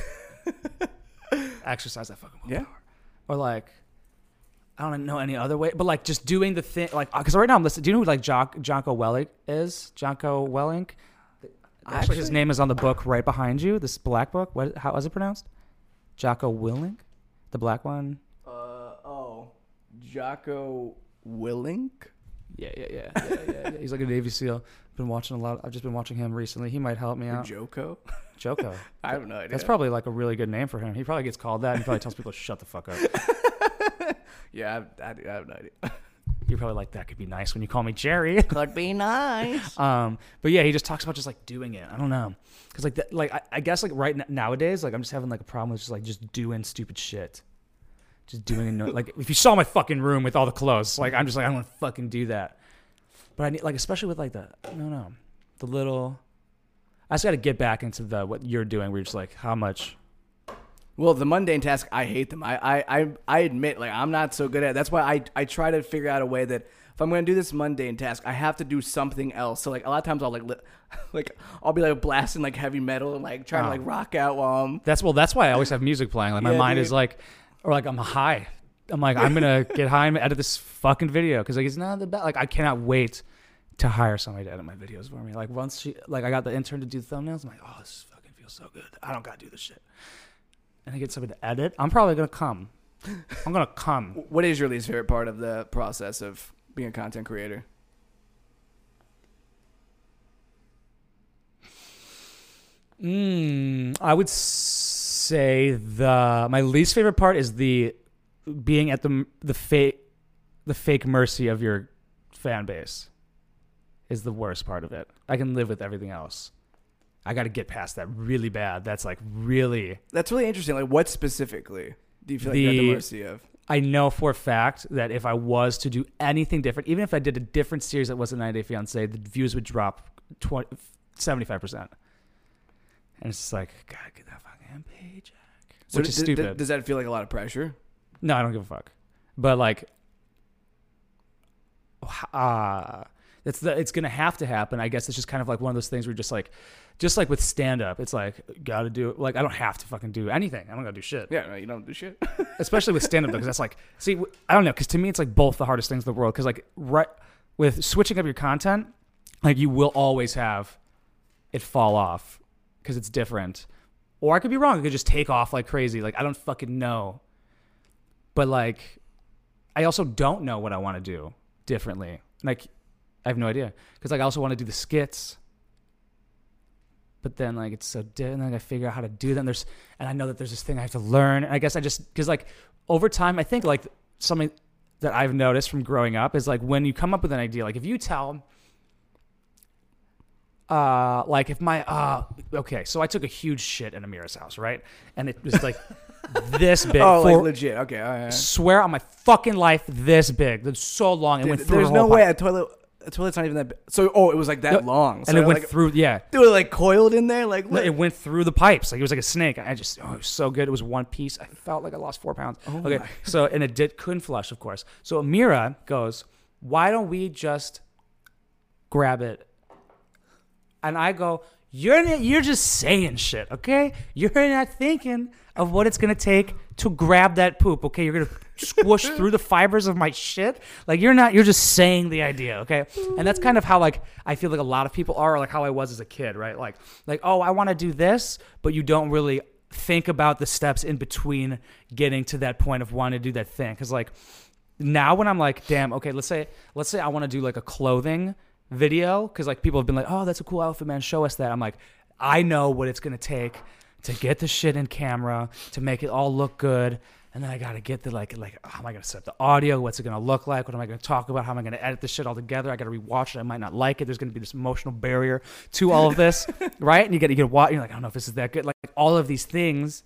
Speaker 1: exercise that fucking willpower.
Speaker 2: Yeah.
Speaker 1: Or like I don't know any other way, but like just doing the thing, like because right now I'm listening. Do you know who like Jock, Jocko Willink is? Jocko Willink. Actually, his
Speaker 2: Actually-
Speaker 1: name is on the book right behind you. This black book. What? How is it pronounced? Jocko Willink, the black one.
Speaker 2: Uh, oh, Jocko Willink?
Speaker 1: Yeah, yeah, yeah, yeah, yeah, yeah. He's like a Navy SEAL. Been watching a lot. I've just been watching him recently. He might help me
Speaker 2: Or
Speaker 1: out.
Speaker 2: Joko?
Speaker 1: Joko.
Speaker 2: I have no idea.
Speaker 1: That's probably like a really good name for him. He probably gets called that. And he probably tells people to shut the fuck up.
Speaker 2: Yeah, I have, I, I have no idea.
Speaker 1: You're probably like, that could be nice when you call me Jerry.
Speaker 2: Could be nice.
Speaker 1: Um, but yeah, he just talks about just like doing it. I don't know, because like that, like I, I guess like right n- nowadays, like I'm just having like a problem with just like just doing stupid shit, just doing no, like if you saw my fucking room with all the clothes, like I'm just like I don't want to fucking do that. But I need like especially with like the no no the little. I just got to get back into the what you're doing. Where you're just like how much.
Speaker 2: Well, the mundane task, I hate them. I, I, I, I admit, like, I'm not so good at it. That's why I, I try to figure out a way that if I'm going to do this mundane task, I have to do something else. So, like, a lot of times I'll, like, li- like I'll be, like, blasting, like, heavy metal and, like, trying
Speaker 1: Oh.
Speaker 2: to, like, rock out while I'm...
Speaker 1: That's well. That's why I always have music playing. Like my
Speaker 2: Yeah,
Speaker 1: mind
Speaker 2: dude.
Speaker 1: is like, or like I'm high. I'm like I'm gonna get high and edit this fucking video because like it's not the best. Like I cannot wait to hire somebody to edit my videos for me. Like once she, like I got the intern to do thumbnails. I'm like, oh, this fucking feels so good. I don't gotta do this shit. And I get somebody to edit. I'm probably gonna come. I'm gonna come.
Speaker 2: What is your least favorite part of the process of being a content creator?
Speaker 1: Mm, I would say the my least favorite part is the being at the the fake the fake mercy of your fan base is the worst part of it. I can live with everything else. I got to get past that really bad. That's like really.
Speaker 2: That's really interesting. Like, what specifically do you feel like you're at the
Speaker 1: The-
Speaker 2: mercy of?
Speaker 1: I know for a fact that if I was to do anything different, even if I did a different series that wasn't ninety Day Fiancé, the views would drop twenty, seventy-five percent. And it's just like, gotta get that fucking paycheck.
Speaker 2: So
Speaker 1: Which
Speaker 2: d-
Speaker 1: is
Speaker 2: d-
Speaker 1: stupid.
Speaker 2: does that feel like a lot of pressure?
Speaker 1: No, I don't give a fuck. But like, uh, it's the, it's gonna have to happen. I guess it's just kind of like one of those things where you're just like, just like with stand up, it's like gotta do it. Like I don't have to fucking do anything. I don't gotta do shit.
Speaker 2: Yeah, no, you don't do shit.
Speaker 1: Especially with stand up because that's like, see, w- I don't know, because to me it's like both the hardest things in the world. Because like right with switching up your content, like you will always have it fall off because it's different. Or I could be wrong. It could just take off like crazy. Like I don't fucking know. But like, I also don't know what I want to do differently. Like, I have no idea because like I also want to do the skits. But then like it's so different. And then I figure out how to do them. There's and I know that there's this thing I have to learn. And I guess I just because like over time I think like something that I've noticed from growing up is like when you come up with an idea, like if you tell, uh, like if my, uh, okay, so I took a huge shit in Amira's house, right? And it was like this big.
Speaker 2: Oh,
Speaker 1: for,
Speaker 2: like legit. Okay, all right.
Speaker 1: Swear on my fucking life, this big. It's so long. It
Speaker 2: Dude,
Speaker 1: went through
Speaker 2: there's
Speaker 1: her
Speaker 2: no
Speaker 1: whole
Speaker 2: way
Speaker 1: pipe.
Speaker 2: a toilet. A toilet's not even that big. So, oh, it was like that
Speaker 1: No,
Speaker 2: long. So
Speaker 1: and it went
Speaker 2: like,
Speaker 1: through, yeah.
Speaker 2: Dude, it like coiled in there? Like,
Speaker 1: No,
Speaker 2: what?
Speaker 1: it went through the pipes. Like it was like a snake. I just, oh, it was so good. It was one piece. I felt like I lost four pounds.
Speaker 2: Oh
Speaker 1: okay.
Speaker 2: my.
Speaker 1: So, and it did, couldn't flush, of course. So Amira goes, why don't we just grab it? And I go, you're not, you're just saying shit, okay? You're not thinking of what it's going to take to grab that poop, okay? You're going to squish through the fibers of my shit. Like you're not, you're just saying the idea, okay? And that's kind of how like I feel like a lot of people are, or like how I was as a kid, right? Like, like oh, I want to do this, but you don't really think about the steps in between getting to that point of wanting to do that thing. Because like now when I'm like, damn, okay, let's say, let's say I want to do like a clothing video, because like people have been like, oh, that's a cool outfit, man, show us that. I'm like, I know what it's going to take to get the shit in camera, to make it all look good. And then I got to get the, like, like, how am I going to set up the audio? What's it going to look like? What am I going to talk about? How am I going to edit this shit all together? I got to rewatch it. I might not like it. There's going to be this emotional barrier to all of this, right? And you get, you get watch. You're like, I don't know if this is that good. Like all of these things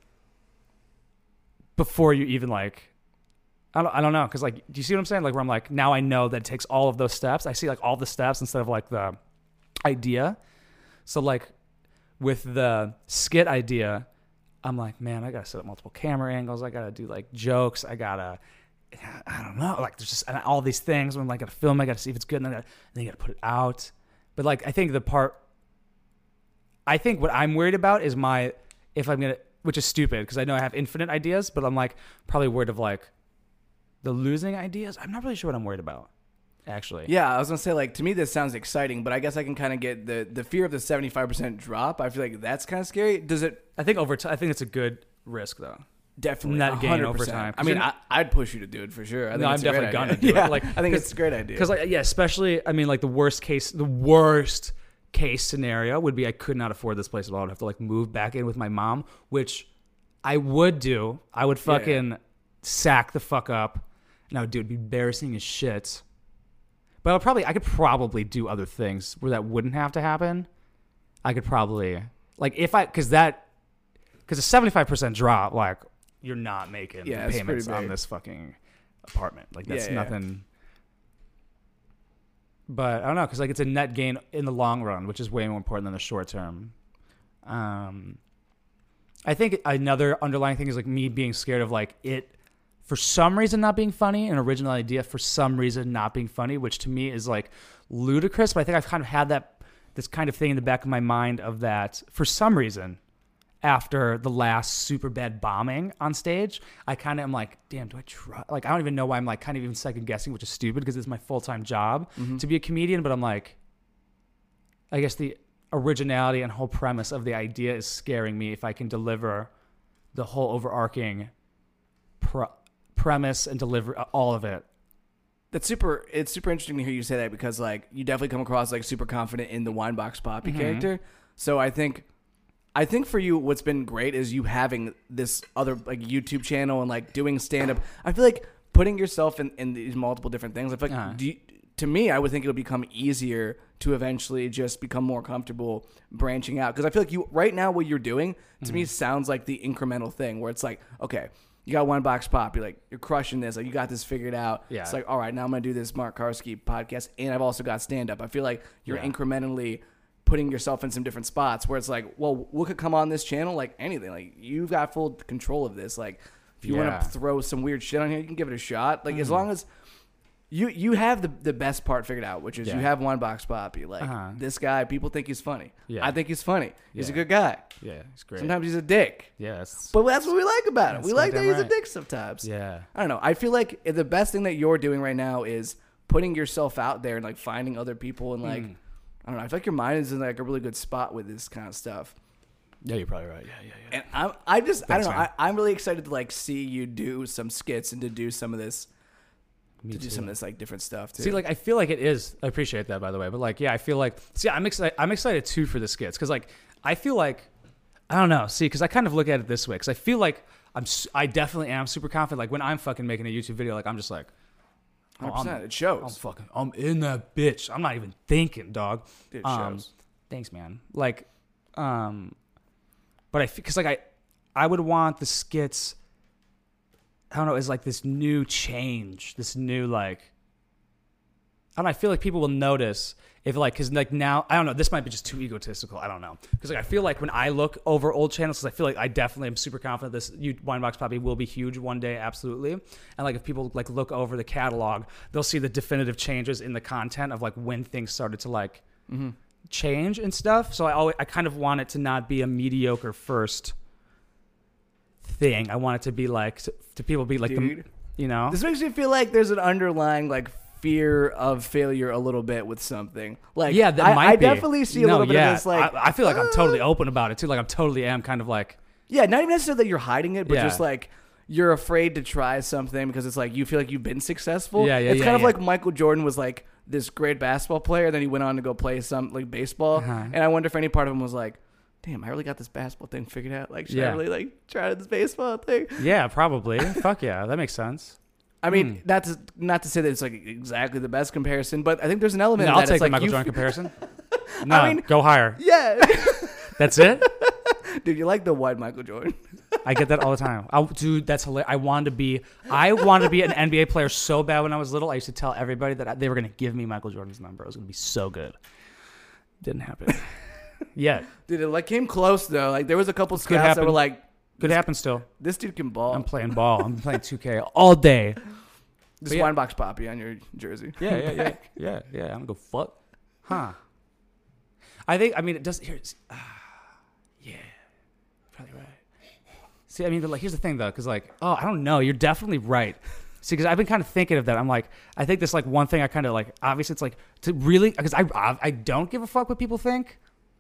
Speaker 1: before you even like, I don't, I don't know. Cause like, do you see what I'm saying? Like where I'm like, now I know that it takes all of those steps. I see like all the steps instead of like the idea. So like with the skit idea, I'm like, man, I gotta set up multiple camera angles. I gotta do like jokes. I gotta, I don't know, like there's just and all these things. When I gotta film, I gotta see if it's good, and then, I gotta, and then you gotta put it out. But like, I think the part, I think what I'm worried about is my, if I'm gonna, which is stupid because I know I have infinite ideas, but I'm like probably worried of like the losing ideas. I'm not really sure what I'm worried about, actually.
Speaker 2: Yeah, I was gonna say like to me this sounds exciting, but I guess I can kind of get the the fear of the seventy-five percent drop. I feel like that's kind of scary. Does it?
Speaker 1: I think over time, I think it's a good risk though.
Speaker 2: Definitely
Speaker 1: Net gain
Speaker 2: one hundred
Speaker 1: over
Speaker 2: percent.
Speaker 1: time.
Speaker 2: I mean,
Speaker 1: You're-
Speaker 2: I, I'd push you to do it for sure. I think
Speaker 1: No,
Speaker 2: it's
Speaker 1: I'm
Speaker 2: a great
Speaker 1: definitely
Speaker 2: idea.
Speaker 1: gonna do
Speaker 2: yeah,
Speaker 1: it. Like,
Speaker 2: I think it's a great idea.
Speaker 1: Because like yeah, especially I mean like the worst case, the worst case scenario would be I could not afford this place at all. I'd have to like move back in with my mom, which I would do. I would fucking
Speaker 2: Yeah.
Speaker 1: sack the fuck up, and I would do it'd be embarrassing as shit. But I'll probably I could probably do other things where that wouldn't have to happen. I could probably like if I because that because a seventy-five percent drop, like you're not making
Speaker 2: Yeah, it's
Speaker 1: payments
Speaker 2: pretty
Speaker 1: on
Speaker 2: big.
Speaker 1: this fucking apartment. Like that's
Speaker 2: Yeah, yeah.
Speaker 1: nothing. But I don't know because like it's a net gain in the long run, which is way more important than the short term. Um, I think another underlying thing is like me being scared of like it for some reason not being funny, an original idea for some reason not being funny, which to me is like ludicrous. But I think I've kind of had that this kind of thing in the back of my mind of that for some reason. After the last super bad bombing on stage, I kind of am like, damn, do I try? Like, I don't even know why I'm like kind of even second guessing, which is stupid because it's my full time job
Speaker 2: Mm-hmm.
Speaker 1: to be a comedian. But I'm like, I guess the originality and whole premise of the idea is scaring me if I can deliver the whole overarching pre- premise and deliver all of it.
Speaker 2: That's super. It's super interesting to hear you say that because like you definitely come across like super confident in the Winebox Poppy
Speaker 1: Mm-hmm.
Speaker 2: character. So I think, I think for you, what's been great is you having this other like YouTube channel and like doing stand up. I feel like putting yourself in, in these multiple different things. I feel like
Speaker 1: Uh-huh.
Speaker 2: do you, to me, I would think it would become easier to eventually just become more comfortable branching out because I feel like you right now what you're doing to
Speaker 1: Mm-hmm.
Speaker 2: me sounds like the incremental thing where it's like okay. You got one box pop. You're like, you're crushing this. Like, you got this figured out.
Speaker 1: Yeah.
Speaker 2: It's like, all right, now I'm going to do this Mark Karski podcast, and I've also got stand up. I feel like you're
Speaker 1: Yeah.
Speaker 2: incrementally putting yourself in some different spots where it's like, well, what could come on this channel? Like, anything. Like, you've got full control of this. Like, if you
Speaker 1: Yeah.
Speaker 2: want to throw some weird shit on here, you can give it a shot. Like, as long as you you have the, the best part figured out, which is
Speaker 1: Yeah.
Speaker 2: you have one box poppy. Like,
Speaker 1: Uh-huh.
Speaker 2: this guy, people think he's funny.
Speaker 1: Yeah.
Speaker 2: I think he's funny. He's a
Speaker 1: Yeah.
Speaker 2: good guy.
Speaker 1: Yeah, it's great.
Speaker 2: Sometimes he's a dick.
Speaker 1: yeah, it's,
Speaker 2: But that's what we like about him.
Speaker 1: That's
Speaker 2: We like that
Speaker 1: goddamn
Speaker 2: he's a
Speaker 1: right.
Speaker 2: dick sometimes.
Speaker 1: yeah.
Speaker 2: I don't know. I feel like the best thing that you're doing right now is putting yourself out there and like finding other people and like
Speaker 1: Mm.
Speaker 2: I don't know. I feel like your mind is in like a really good spot with this kind of stuff.
Speaker 1: Yeah, you're probably right. Yeah, yeah, yeah.
Speaker 2: And I'm I just I
Speaker 1: Thanks,
Speaker 2: don't know.
Speaker 1: man.
Speaker 2: I, I'm really excited to like see you do some skits and to do some of this
Speaker 1: Me
Speaker 2: to do
Speaker 1: too.
Speaker 2: some of this like different stuff too.
Speaker 1: See, like I feel like it is. I appreciate that, by the way. But like, yeah, I feel like. See, I'm excited. I'm excited too for the skits because, like, I feel like I don't know. See, because I kind of look at it this way because I feel like I'm. s- I definitely am super confident. Like when I'm fucking making a YouTube video, like I'm just like,
Speaker 2: one
Speaker 1: Oh,
Speaker 2: hundred
Speaker 1: I'm,
Speaker 2: percent. It shows.
Speaker 1: I'm fucking. I'm in that bitch. I'm not even thinking, dog.
Speaker 2: It
Speaker 1: Um,
Speaker 2: shows.
Speaker 1: thanks, man. Like, um, but I because like I, I would want the skits. I don't know. Is like this new change. This new like. I don't know, I feel like people will notice if like, cause like now, I don't know, this might be just too egotistical. I don't know. Cause like, I feel like when I look over old channels, cause I feel like I definitely am super confident this you, Winebox Poppy will be huge one day. Absolutely. And like, if people like look over the catalog, they'll see the definitive changes in the content of like when things started to like mm-hmm. change and stuff. So I always, I kind of want it to not be a mediocre first thing. I want it to be like, to, to people be like,
Speaker 2: Dude,
Speaker 1: the, you know,
Speaker 2: this makes me feel like there's an underlying like fear of failure a little bit with something. Like,
Speaker 1: yeah, that
Speaker 2: I,
Speaker 1: might
Speaker 2: I
Speaker 1: be.
Speaker 2: definitely see a
Speaker 1: no,
Speaker 2: little bit
Speaker 1: yeah.
Speaker 2: of this. Like,
Speaker 1: I, I feel like I'm
Speaker 2: uh,
Speaker 1: totally open about it too. Like I'm totally am kind of like,
Speaker 2: yeah, not even necessarily that you're hiding it, but
Speaker 1: Yeah.
Speaker 2: just like you're afraid to try something because it's like you feel like you've been successful.
Speaker 1: Yeah, yeah,
Speaker 2: It's
Speaker 1: yeah,
Speaker 2: kind of
Speaker 1: yeah.
Speaker 2: like Michael Jordan was like this great basketball player, then he went on to go play some like baseball,
Speaker 1: Uh-huh.
Speaker 2: and I wonder if any part of him was like, damn, I really got this basketball thing figured out. Like, should I
Speaker 1: Yeah.
Speaker 2: really like try this baseball thing?
Speaker 1: yeah, probably. Fuck yeah, that makes sense.
Speaker 2: I mean,
Speaker 1: Hmm.
Speaker 2: not to not to say that it's like exactly the best comparison, but I think there's an element.
Speaker 1: No,
Speaker 2: of
Speaker 1: I'll
Speaker 2: that.
Speaker 1: take
Speaker 2: It's
Speaker 1: the
Speaker 2: like
Speaker 1: Michael
Speaker 2: you-
Speaker 1: Jordan comparison. No,
Speaker 2: mean-
Speaker 1: go higher.
Speaker 2: Yeah,
Speaker 1: That's it.
Speaker 2: dude, you like the white Michael Jordan?
Speaker 1: I get that all the time. I, dude, that's hilarious. I wanted to be. I wanted to be an N B A player so bad when I was little. I used to tell everybody that I, they were going to give me Michael Jordan's number. It was going to be so good. Didn't happen. Yet.
Speaker 2: Dude, it like came close though. Like there was a couple
Speaker 1: Could
Speaker 2: scouts that
Speaker 1: happen.
Speaker 2: were like,
Speaker 1: Could happen still.
Speaker 2: this dude can ball.
Speaker 1: I'm playing ball. I'm playing two K all day.
Speaker 2: This
Speaker 1: But yeah.
Speaker 2: wine box poppy on your jersey.
Speaker 1: Yeah, yeah, yeah, yeah, yeah. I'm gonna go fuck, huh? I think. I mean, it does. Here's, uh, yeah, probably right. See, I mean, but like, here's the thing though, because like, oh, I don't know. You're definitely right. See, because I've been kind of thinking of that. I'm like, I think this like one thing I kind of like. Obviously, it's like to really because I, I I don't give a fuck what people think,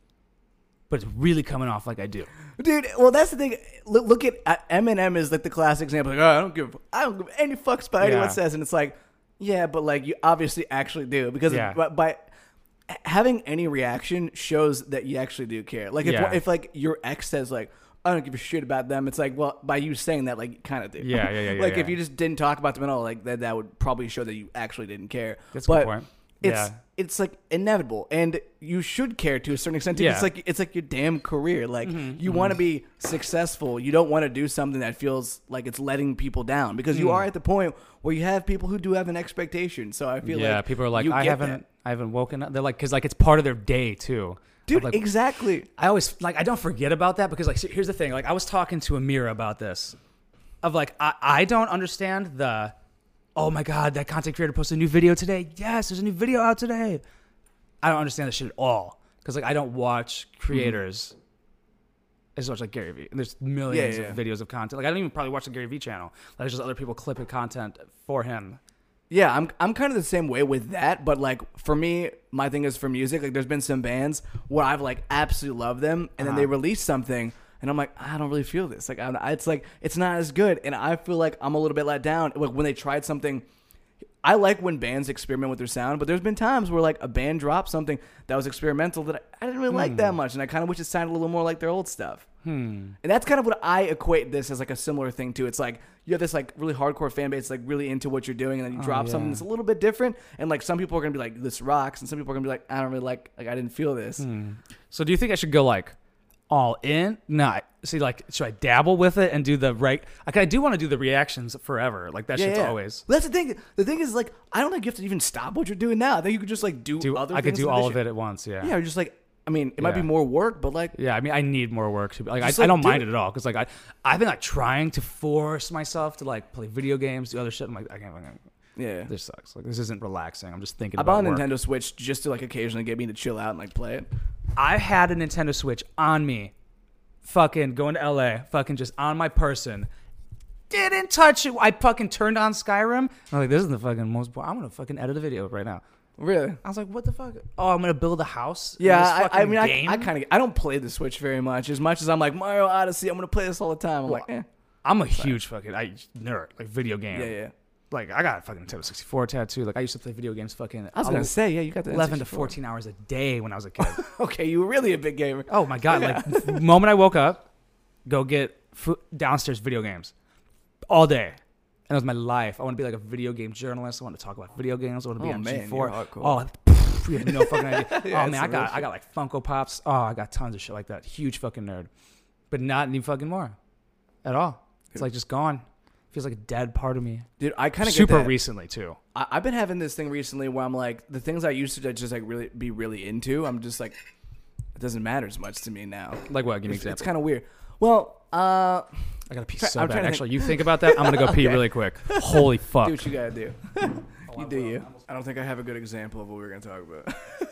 Speaker 1: but it's really coming off like I do.
Speaker 2: Dude, well, that's the thing. Look, look at uh, Eminem is like the classic example. Like, oh, I don't give, I don't give any fucks about anyone
Speaker 1: Yeah.
Speaker 2: says, and it's like, yeah, but like you obviously actually do because
Speaker 1: Yeah.
Speaker 2: by, by having any reaction shows that you actually do care. Like if
Speaker 1: Yeah.
Speaker 2: if like your ex says like, I don't give a shit about them, it's like, well, by you saying that, like, you kind of do.
Speaker 1: Yeah, yeah, yeah, yeah,
Speaker 2: like
Speaker 1: yeah.
Speaker 2: if you just didn't talk about them at all, like that, that would probably show that you actually didn't care.
Speaker 1: That's a
Speaker 2: but
Speaker 1: good point.
Speaker 2: It's
Speaker 1: Yeah.
Speaker 2: it's like inevitable, and you should care to a certain extent. Too.
Speaker 1: Yeah.
Speaker 2: It's like it's like your damn career. Like
Speaker 1: Mm-hmm,
Speaker 2: you want to be successful. You don't want to do something that feels like it's letting people down because you
Speaker 1: Mm.
Speaker 2: are at the point where you have people who do have an expectation. So I feel
Speaker 1: yeah,
Speaker 2: like
Speaker 1: people are like,
Speaker 2: you
Speaker 1: I
Speaker 2: get
Speaker 1: haven't,
Speaker 2: that.
Speaker 1: I haven't woken up. They're like, because like it's part of their day too.
Speaker 2: dude.
Speaker 1: Like,
Speaker 2: exactly.
Speaker 1: I always like I don't forget about that because like see, here's the thing. Like I was talking to Amira about this, of like I I don't understand the, oh my god, that content creator posted a new video today. Yes, there's a new video out today. I don't understand this shit at all because like I don't watch creators as much like Gary Vee. And there's millions
Speaker 2: Yeah, yeah,
Speaker 1: of
Speaker 2: yeah.
Speaker 1: videos of content. Like I don't even probably watch the Gary Vee channel. Like, there's just other people clipping content for him.
Speaker 2: Yeah, I'm I'm kind of the same way with that, but like for me, my thing is for music. Like, there's been some bands where I've like absolutely loved them, and then
Speaker 1: Uh-huh.
Speaker 2: they release something, and I'm like, I don't really feel this. Like, I'm, it's like it's not as good, and I feel like I'm a little bit let down. Like when they tried something, I like when bands experiment with their sound, but there's been times where like a band dropped something that was experimental that I, I didn't really like that much, and I kind of wish it sounded a little more like their old stuff.
Speaker 1: Hmm.
Speaker 2: And that's kind of what I equate this as like a similar thing to. It's like you have this like really hardcore fan base, like really into what you're doing, and then you
Speaker 1: Oh,
Speaker 2: drop
Speaker 1: yeah.
Speaker 2: something that's a little bit different, and like some people are gonna be like, this rocks, and some people are gonna be like, I don't really like, like I didn't feel this.
Speaker 1: Hmm. So do you think I should go like all in? No. See, like, should I dabble with it and do the right? Like, I do want to do the reactions forever. Like that shit's always.
Speaker 2: Well, that's the thing. The thing is like, I don't think you have to even stop what you're doing now. I think you could just like do,
Speaker 1: Do
Speaker 2: other.
Speaker 1: I could
Speaker 2: things
Speaker 1: do
Speaker 2: in
Speaker 1: all of
Speaker 2: addition.
Speaker 1: it at once? Yeah.
Speaker 2: Yeah, you're just like, I mean, it might be
Speaker 1: Yeah.
Speaker 2: more work, but like,
Speaker 1: Yeah, I mean, I need more work to be like. I,
Speaker 2: Just,
Speaker 1: I
Speaker 2: like,
Speaker 1: don't
Speaker 2: do
Speaker 1: mind
Speaker 2: it.
Speaker 1: it at all because like I, I've been like trying to force myself to like play video games, do other shit. I'm like, I can't. I can't
Speaker 2: yeah.
Speaker 1: this sucks. Like this isn't relaxing. I'm just thinking
Speaker 2: I
Speaker 1: about
Speaker 2: bought a
Speaker 1: work.
Speaker 2: Nintendo Switch just to like occasionally get me to chill out and like play it.
Speaker 1: I had a Nintendo Switch on me, fucking going to L A, fucking just on my person. Didn't touch it. I fucking turned on Skyrim. I'm like, this is the fucking most. I'm gonna fucking edit a video right now.
Speaker 2: Really?
Speaker 1: I was like, what the fuck? Oh, I'm gonna build a house. in
Speaker 2: Yeah,
Speaker 1: this
Speaker 2: I, I
Speaker 1: fucking
Speaker 2: mean, I,
Speaker 1: game?
Speaker 2: I kind of, I don't play the Switch very much. As much as I'm like Mario Odyssey, I'm gonna play this all the time. I'm like, eh.
Speaker 1: I'm a huge fucking I nerd, like video game.
Speaker 2: Yeah, yeah.
Speaker 1: Like I got a fucking Nintendo sixty-four tattoo. Like I used to play video games fucking.
Speaker 2: I was gonna say, yeah, you got the
Speaker 1: eleven to
Speaker 2: N sixty-four.
Speaker 1: fourteen hours a day when I was a kid.
Speaker 2: Okay, you were really a big gamer.
Speaker 1: Oh my god! Like the moment I woke up, go get food, downstairs video games all day. And it was my life. I want to be like a video game journalist. I want to talk about video games. I want to be
Speaker 2: Oh,
Speaker 1: on
Speaker 2: man,
Speaker 1: G four.
Speaker 2: you're hardcore.
Speaker 1: Oh, pff, you have no fucking idea.
Speaker 2: Yeah,
Speaker 1: oh
Speaker 2: it's
Speaker 1: man, I
Speaker 2: the
Speaker 1: got
Speaker 2: real
Speaker 1: I got like Funko Pops. Oh, I got tons of shit like that. Huge fucking nerd, but not any fucking more, at all. It's like just gone. Feels like a dead part of me.
Speaker 2: Dude, I kind of get
Speaker 1: Super
Speaker 2: that.
Speaker 1: recently too.
Speaker 2: I, I've been having this thing recently where I'm like, the things I used to just like really be really into, I'm just like, it doesn't matter as much to me now.
Speaker 1: Like what? Give me an
Speaker 2: It's,
Speaker 1: example.
Speaker 2: it's kind of weird. Well, uh,
Speaker 1: I gotta pee
Speaker 2: Try-
Speaker 1: so
Speaker 2: I'm
Speaker 1: bad.
Speaker 2: trying to
Speaker 1: Actually, you think about that. I'm gonna go pee
Speaker 2: Okay.
Speaker 1: really quick. Holy fuck.
Speaker 2: do what you gotta do.
Speaker 1: Oh,
Speaker 2: you do you. I don't think I have a good example of what we were gonna talk about.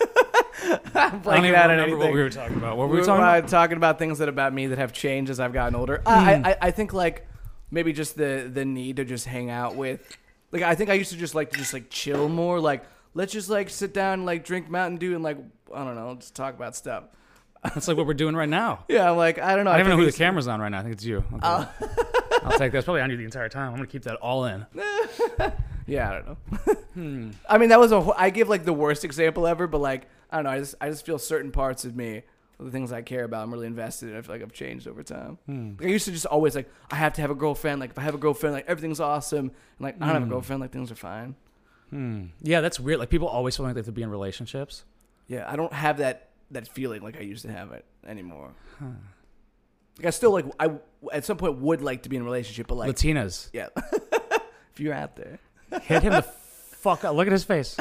Speaker 2: I'm
Speaker 1: I don't
Speaker 2: blanking
Speaker 1: even
Speaker 2: out on
Speaker 1: remember
Speaker 2: anything.
Speaker 1: what we were talking about. What were we
Speaker 2: We're,
Speaker 1: talking about?
Speaker 2: uh, talking about things that about me that have changed as I've gotten older. Uh, I, I I think like maybe just the the need to just hang out with. Like I think I used to just like to just like chill more. Like let's just like sit down and like drink Mountain Dew and like I don't know, just talk about stuff.
Speaker 1: That's like what we're doing right now.
Speaker 2: Yeah, I'm like I don't know.
Speaker 1: I don't even know who the
Speaker 2: think
Speaker 1: camera's on right now. I think it's you. Okay.
Speaker 2: Uh,
Speaker 1: I'll take that. It's probably on you the entire time. I'm gonna keep that all in.
Speaker 2: it's- Yeah, I don't know.
Speaker 1: Hmm.
Speaker 2: I mean, that was a. wh- I give like the worst example ever, but like I don't know. I just I just feel certain parts of me, the things I care about, I'm really invested in. I feel like I've changed over time.
Speaker 1: Hmm.
Speaker 2: Like, I used to just always like I have to have a girlfriend. Like if I have a girlfriend, like everything's awesome. And like I don't have a
Speaker 1: Hmm.
Speaker 2: girlfriend, like things are fine.
Speaker 1: Hmm. Yeah, that's weird. Like people always feel like they have to be in relationships.
Speaker 2: Yeah, I don't have that that feeling like I used to have it anymore. Like I still like I at some point would like to be in a relationship, but like
Speaker 1: Latinas,
Speaker 2: yeah, if you're out there,
Speaker 1: hit him the fuck up. Look at his face.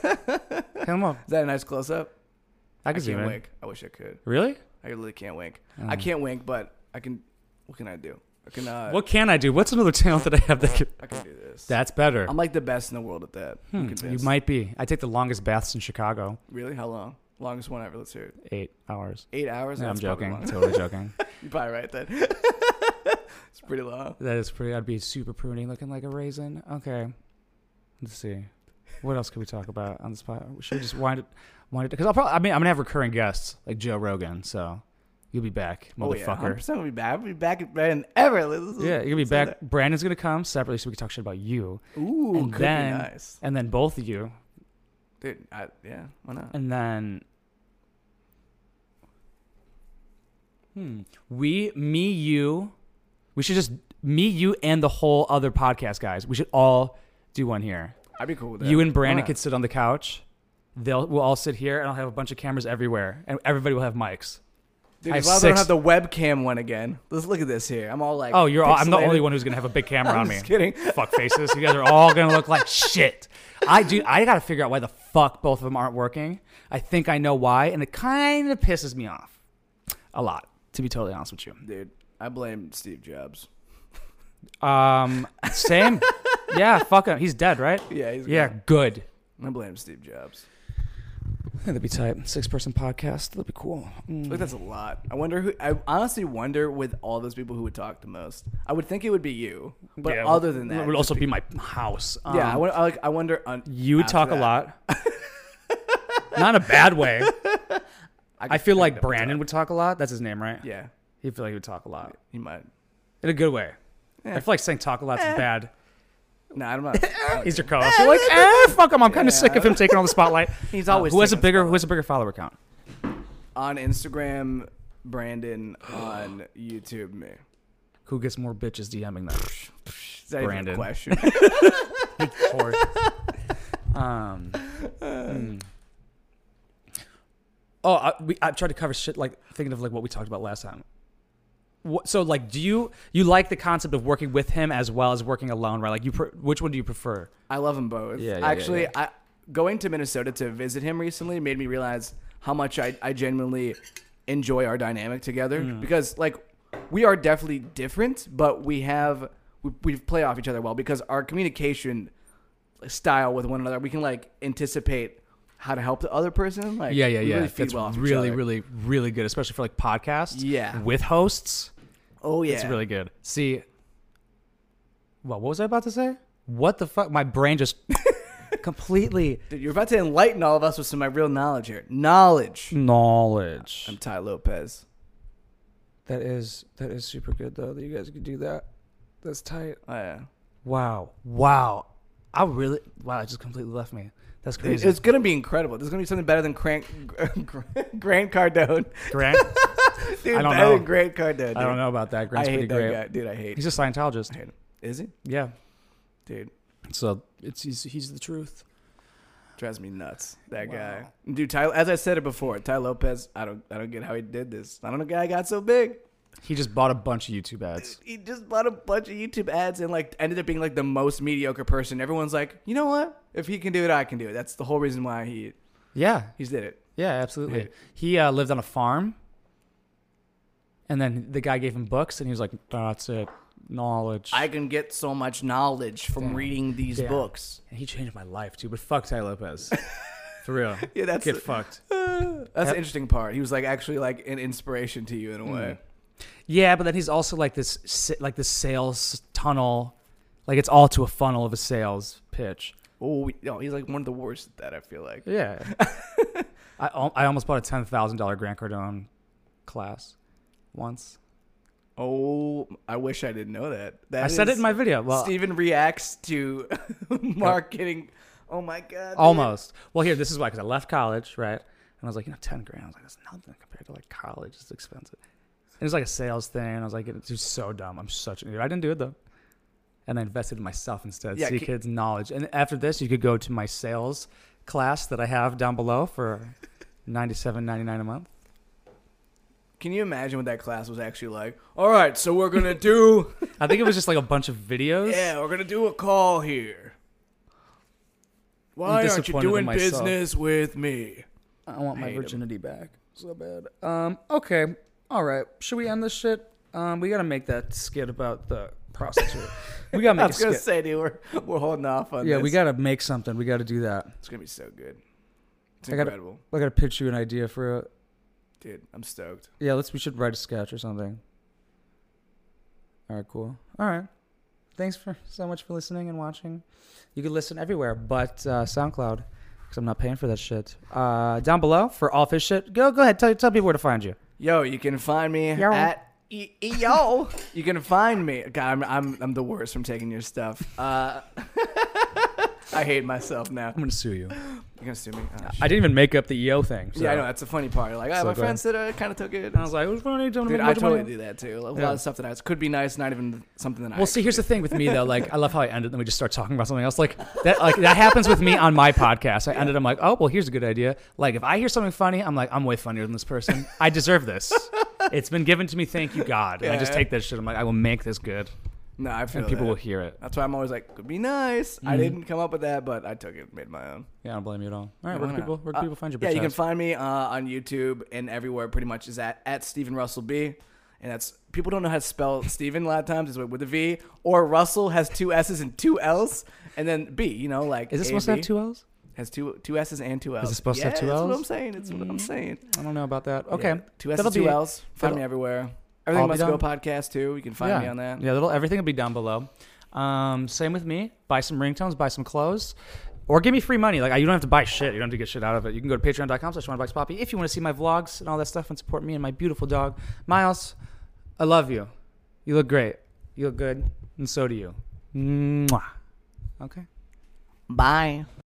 Speaker 1: Hit him up.
Speaker 2: is that a nice close up?
Speaker 1: I
Speaker 2: I
Speaker 1: can see
Speaker 2: can't
Speaker 1: it.
Speaker 2: wink. I wish I could.
Speaker 1: Really?
Speaker 2: I really can't wink.
Speaker 1: Oh.
Speaker 2: I can't wink, but I can. What can I do? I can. Uh,
Speaker 1: What can I do? What's another talent that I have that could...
Speaker 2: I can do this.
Speaker 1: That's better.
Speaker 2: I'm like the best in the world at that. I'm
Speaker 1: Hmm, you
Speaker 2: convinced.
Speaker 1: might be. I take the longest baths in Chicago.
Speaker 2: Really? How long? Longest one ever. Let's hear it.
Speaker 1: Eight hours.
Speaker 2: Eight hours.
Speaker 1: No, I'm
Speaker 2: That's probably
Speaker 1: joking.
Speaker 2: long.
Speaker 1: Totally joking.
Speaker 2: You're probably right then. It's pretty long.
Speaker 1: That is pretty. I'd be super pruny, looking like a raisin. Okay. Let's see. What else could we talk about on the spot? Should we just wind it? Wind it? Because I'll probably. I mean, I'm gonna have recurring guests like Joe Rogan. So you'll be back,
Speaker 2: Oh yeah, one hundred
Speaker 1: motherfucker.
Speaker 2: percent will be back. I'll be back at and ever. Let's-
Speaker 1: Yeah, you'll be
Speaker 2: let's do
Speaker 1: back. Brandon's gonna come separately, so we can talk shit about you,
Speaker 2: that. Ooh,
Speaker 1: And
Speaker 2: could
Speaker 1: then-
Speaker 2: be nice,
Speaker 1: and then both of you,
Speaker 2: dude. I, yeah, why not?
Speaker 1: and then. Hmm. We, me, you. We should just me, you, and the whole other podcast guys. We should all do one here.
Speaker 2: I'd be cool with that.
Speaker 1: You and
Speaker 2: Why
Speaker 1: Brandon
Speaker 2: not?
Speaker 1: could sit on the couch. They'll we'll all sit here, and I'll have a bunch of cameras everywhere, and everybody will have mics.
Speaker 2: Dude,
Speaker 1: I
Speaker 2: as
Speaker 1: have
Speaker 2: long as I don't
Speaker 1: six-
Speaker 2: have the webcam one again. Let's look at this here. I'm all like,
Speaker 1: Oh, you're all, I'm the
Speaker 2: pixelated.
Speaker 1: only one who's gonna have a big camera
Speaker 2: I'm
Speaker 1: on me.
Speaker 2: just kidding.
Speaker 1: Fuck faces. You guys are all gonna look like shit. I do. I gotta figure out why the fuck both of them aren't working. I think I know why, and it kind of pisses me off a lot. To be totally honest with you.
Speaker 2: Dude, I blame Steve Jobs.
Speaker 1: Um, same. Yeah, fuck him. He's dead, right?
Speaker 2: Yeah, he's
Speaker 1: Yeah,
Speaker 2: gone.
Speaker 1: good.
Speaker 2: I blame Steve Jobs.
Speaker 1: That'd be tight. Six person podcast. That'd be cool. Mm.
Speaker 2: Look, that's a lot. I wonder who. I honestly wonder with all those people who would talk the most. I would think it would be you, but
Speaker 1: Yeah,
Speaker 2: other than that,
Speaker 1: it would also be my house. Um,
Speaker 2: yeah. I, wonder, I like. I wonder. On,
Speaker 1: you would
Speaker 2: after
Speaker 1: talk a
Speaker 2: that.
Speaker 1: lot. Not in a bad way.
Speaker 2: I,
Speaker 1: I feel
Speaker 2: could
Speaker 1: like
Speaker 2: definitely
Speaker 1: Brandon
Speaker 2: talk.
Speaker 1: would talk a lot. That's his name, right?
Speaker 2: Yeah,
Speaker 1: He feel like he would talk a lot
Speaker 2: he might.
Speaker 1: in a good way.
Speaker 2: Yeah.
Speaker 1: I feel like saying talk a lot's
Speaker 2: Eh.
Speaker 1: bad.
Speaker 2: No, I'm not.
Speaker 1: He's your co-host. You're like, eh, fuck him. I'm kind of
Speaker 2: Yeah.
Speaker 1: sick of him taking all the spotlight.
Speaker 2: He's
Speaker 1: Uh,
Speaker 2: always
Speaker 1: who has a
Speaker 2: taking the
Speaker 1: bigger
Speaker 2: spotlight.
Speaker 1: who has a bigger follower count?
Speaker 2: On Instagram, Brandon. On YouTube, me.
Speaker 1: Who gets more bitches DMing them?
Speaker 2: Is that even a
Speaker 1: Brandon.
Speaker 2: question?
Speaker 1: Horse. um. hmm. Oh, I, we, I tried to cover shit like thinking of like what we talked about last time. What, so like, do you you like the concept of working with him as well as working alone, right? Like, you pre- which one do you prefer?
Speaker 2: I love them both.
Speaker 1: Yeah, yeah,
Speaker 2: Actually,
Speaker 1: yeah,
Speaker 2: I going to Minnesota to visit him recently made me realize how much I, I genuinely enjoy our dynamic together
Speaker 1: Mm.
Speaker 2: because like we are definitely different, but we have we, we play off each other well because our communication style with one another, we can like anticipate how to help the other person. Like
Speaker 1: Yeah, yeah,
Speaker 2: we
Speaker 1: yeah.
Speaker 2: Really feed
Speaker 1: That's
Speaker 2: well off each
Speaker 1: really,
Speaker 2: other.
Speaker 1: really, really good, especially for like podcasts.
Speaker 2: Yeah.
Speaker 1: with hosts.
Speaker 2: Oh yeah,
Speaker 1: It's really good. See, well, what was I about to say? What the fuck? My brain just completely
Speaker 2: Dude, you're about to enlighten all of us with some of my real knowledge here. Knowledge.
Speaker 1: knowledge.
Speaker 2: I'm Ty Lopez.
Speaker 1: That is that is super good though. That you guys could do that. That's tight.
Speaker 2: Oh yeah.
Speaker 1: Wow, wow. I really wow. It just completely left me. That's crazy.
Speaker 2: It's gonna be incredible. There's gonna be something better than Grant, Grant Cardone.
Speaker 1: Grant.
Speaker 2: Dude,
Speaker 1: I don't
Speaker 2: better
Speaker 1: know.
Speaker 2: than Grant Cardone. Dude.
Speaker 1: I don't know about that.
Speaker 2: I
Speaker 1: Grant's
Speaker 2: hate
Speaker 1: pretty
Speaker 2: that
Speaker 1: great.
Speaker 2: guy. Dude, I hate
Speaker 1: He's a Scientologist.
Speaker 2: I hate him. Is he?
Speaker 1: Yeah.
Speaker 2: Dude,
Speaker 1: So it's he's, he's the truth.
Speaker 2: drives me nuts. That
Speaker 1: Wow.
Speaker 2: guy. Dude, Ty, as I said it before, Ty Lopez, I don't I don't get how he did this. I don't know how guy got so big.
Speaker 1: He just bought a bunch of YouTube ads.
Speaker 2: He just bought a bunch of YouTube ads and like ended up being like the most mediocre person. Everyone's like, you know what? If he can do it, I can do it. That's the whole reason why he
Speaker 1: Yeah,
Speaker 2: he's did it.
Speaker 1: yeah, absolutely.
Speaker 2: Yeah.
Speaker 1: He uh, lived on a farm, and then the guy gave him books, and he was like, "That's it, knowledge."
Speaker 2: I can get so much knowledge from
Speaker 1: Damn.
Speaker 2: reading these
Speaker 1: Damn.
Speaker 2: books.
Speaker 1: And he changed my life too. But fuck Ty Lopez, for real.
Speaker 2: Yeah, that's
Speaker 1: Get
Speaker 2: the-
Speaker 1: fucked.
Speaker 2: That's the interesting part. He was like actually like an inspiration to you in a way.
Speaker 1: Yeah, but then he's also like this, sa- like this sales tunnel, like it's all to a funnel of a sales pitch.
Speaker 2: Oh, no, he's like one of the worst at that. I feel like.
Speaker 1: Yeah. I al- I almost bought a ten thousand dollar Grant Cardone class once.
Speaker 2: Oh, I wish I didn't know that. That
Speaker 1: I said it
Speaker 2: is-
Speaker 1: in my video. Well,
Speaker 2: Steven reacts to marketing. Oh my god. dude.
Speaker 1: almost. Well, here, this is why, because I left college, right? And I was like, you know, ten grand. I was like, that's nothing compared to like college. It's expensive. It was like a sales thing. And I was like, it's just so dumb. I'm such an idiot. I didn't do it though. And I invested in myself instead.
Speaker 2: Yeah,
Speaker 1: See
Speaker 2: ki-
Speaker 1: kids' knowledge. And after this, you could go to my sales class that I have down below for ninety-seven ninety-nine a month.
Speaker 2: Can you imagine what that class was actually like? All right, so we're gonna do.
Speaker 1: I think it was just like a bunch of videos.
Speaker 2: Yeah, we're gonna do a call here. Why aren't you
Speaker 1: disappointed in
Speaker 2: doing
Speaker 1: myself.
Speaker 2: business with me?
Speaker 1: I want my
Speaker 2: hate 'em.
Speaker 1: virginity back so bad. Um. Okay. All right. Should we end this shit? Um. We gotta make that skit about the prostitute. We gotta
Speaker 2: I
Speaker 1: make a
Speaker 2: was gonna
Speaker 1: skit.
Speaker 2: say, dude, we're we're holding off on
Speaker 1: Yeah,
Speaker 2: this.
Speaker 1: we gotta make something. We gotta do that.
Speaker 2: It's gonna be so good. It's
Speaker 1: I gotta-
Speaker 2: incredible,
Speaker 1: I gotta pitch you an idea for it.
Speaker 2: dude. I'm stoked.
Speaker 1: Yeah. Let's. We should write a sketch or something. All right. Cool. All right. Thanks for so much for listening and watching. You can listen everywhere but uh, SoundCloud because I'm not paying for that shit. Uh, down below for all fish shit. Go. Go ahead. Tell tell people where to find you.
Speaker 2: Yo, you can find me
Speaker 1: Yo.
Speaker 2: at e- e- yo. You can find me. God, I'm I'm I'm the worst from taking your stuff. Uh, I hate myself now.
Speaker 1: I'm gonna sue you.
Speaker 2: You're gonna sue me? Oh,
Speaker 1: I didn't even make up the E O thing. So.
Speaker 2: yeah, I know that's the funny part. Like, ah,
Speaker 1: So
Speaker 2: my
Speaker 1: go
Speaker 2: friend said I kind of took it.
Speaker 1: And I was like, it was funny. Don't
Speaker 2: Dude,
Speaker 1: make
Speaker 2: I
Speaker 1: much
Speaker 2: totally
Speaker 1: money.
Speaker 2: do that too. A lot
Speaker 1: Yeah.
Speaker 2: of stuff that I could be nice, not even something that I.
Speaker 1: Well, see, here's the
Speaker 2: actually-
Speaker 1: thing with me though. Like, I love how I ended, then we just start talking about something else. Like that, like that happens with me on my podcast. I ended, I'm like, oh, well, here's a good idea. Like, if I hear something funny, I'm like, I'm way funnier than this person. I deserve this. It's been given to me. Thank you, God. And I just
Speaker 2: Yeah.
Speaker 1: take that shit. I'm like, I will make this good,
Speaker 2: No, I feel
Speaker 1: and people
Speaker 2: that.
Speaker 1: will hear it.
Speaker 2: That's why I'm always like, could be nice. I
Speaker 1: Mhm.
Speaker 2: didn't come up with that, but I took it, made my own.
Speaker 1: Yeah, I don't blame you at all. All right,
Speaker 2: Yeah,
Speaker 1: where
Speaker 2: why
Speaker 1: do people,
Speaker 2: not?
Speaker 1: where do
Speaker 2: Uh,
Speaker 1: people find you?
Speaker 2: Yeah, you can
Speaker 1: bitch ass?
Speaker 2: find me uh, on YouTube and everywhere. Pretty much is at at Stephen Russell B, and that's people don't know how to spell Stephen a lot of times is with a V, or Russell has two S's and two L's, and then B. You know, like
Speaker 1: Is it
Speaker 2: A,
Speaker 1: supposed to
Speaker 2: B,
Speaker 1: have two L's?
Speaker 2: Has two two S's and two L's.
Speaker 1: it supposed to
Speaker 2: yeah,
Speaker 1: have two
Speaker 2: That's what
Speaker 1: L's?
Speaker 2: I'm saying. It's what I'm
Speaker 1: Mm.
Speaker 2: saying.
Speaker 1: I don't know about that. Okay,
Speaker 2: Yeah, two S's,
Speaker 1: That'll
Speaker 2: two
Speaker 1: be-
Speaker 2: L's. Find
Speaker 1: that'll-
Speaker 2: me everywhere.
Speaker 1: I'll
Speaker 2: Everything
Speaker 1: be
Speaker 2: Must Go
Speaker 1: down.
Speaker 2: podcast too. You can find
Speaker 1: yeah.
Speaker 2: me on that.
Speaker 1: Yeah, that'll, everything will be down below. Um, same with me. Buy some ringtones, buy some clothes, or give me free money. Like, you don't have to buy shit. You don't have to get shit out of it. You can go to patreon.com slash one bucks poppy if you want to see my vlogs and all that stuff and support me and my beautiful dog. Miles, I love you. You look great. You look good. And so do you. Mwah. Okay.
Speaker 2: Bye.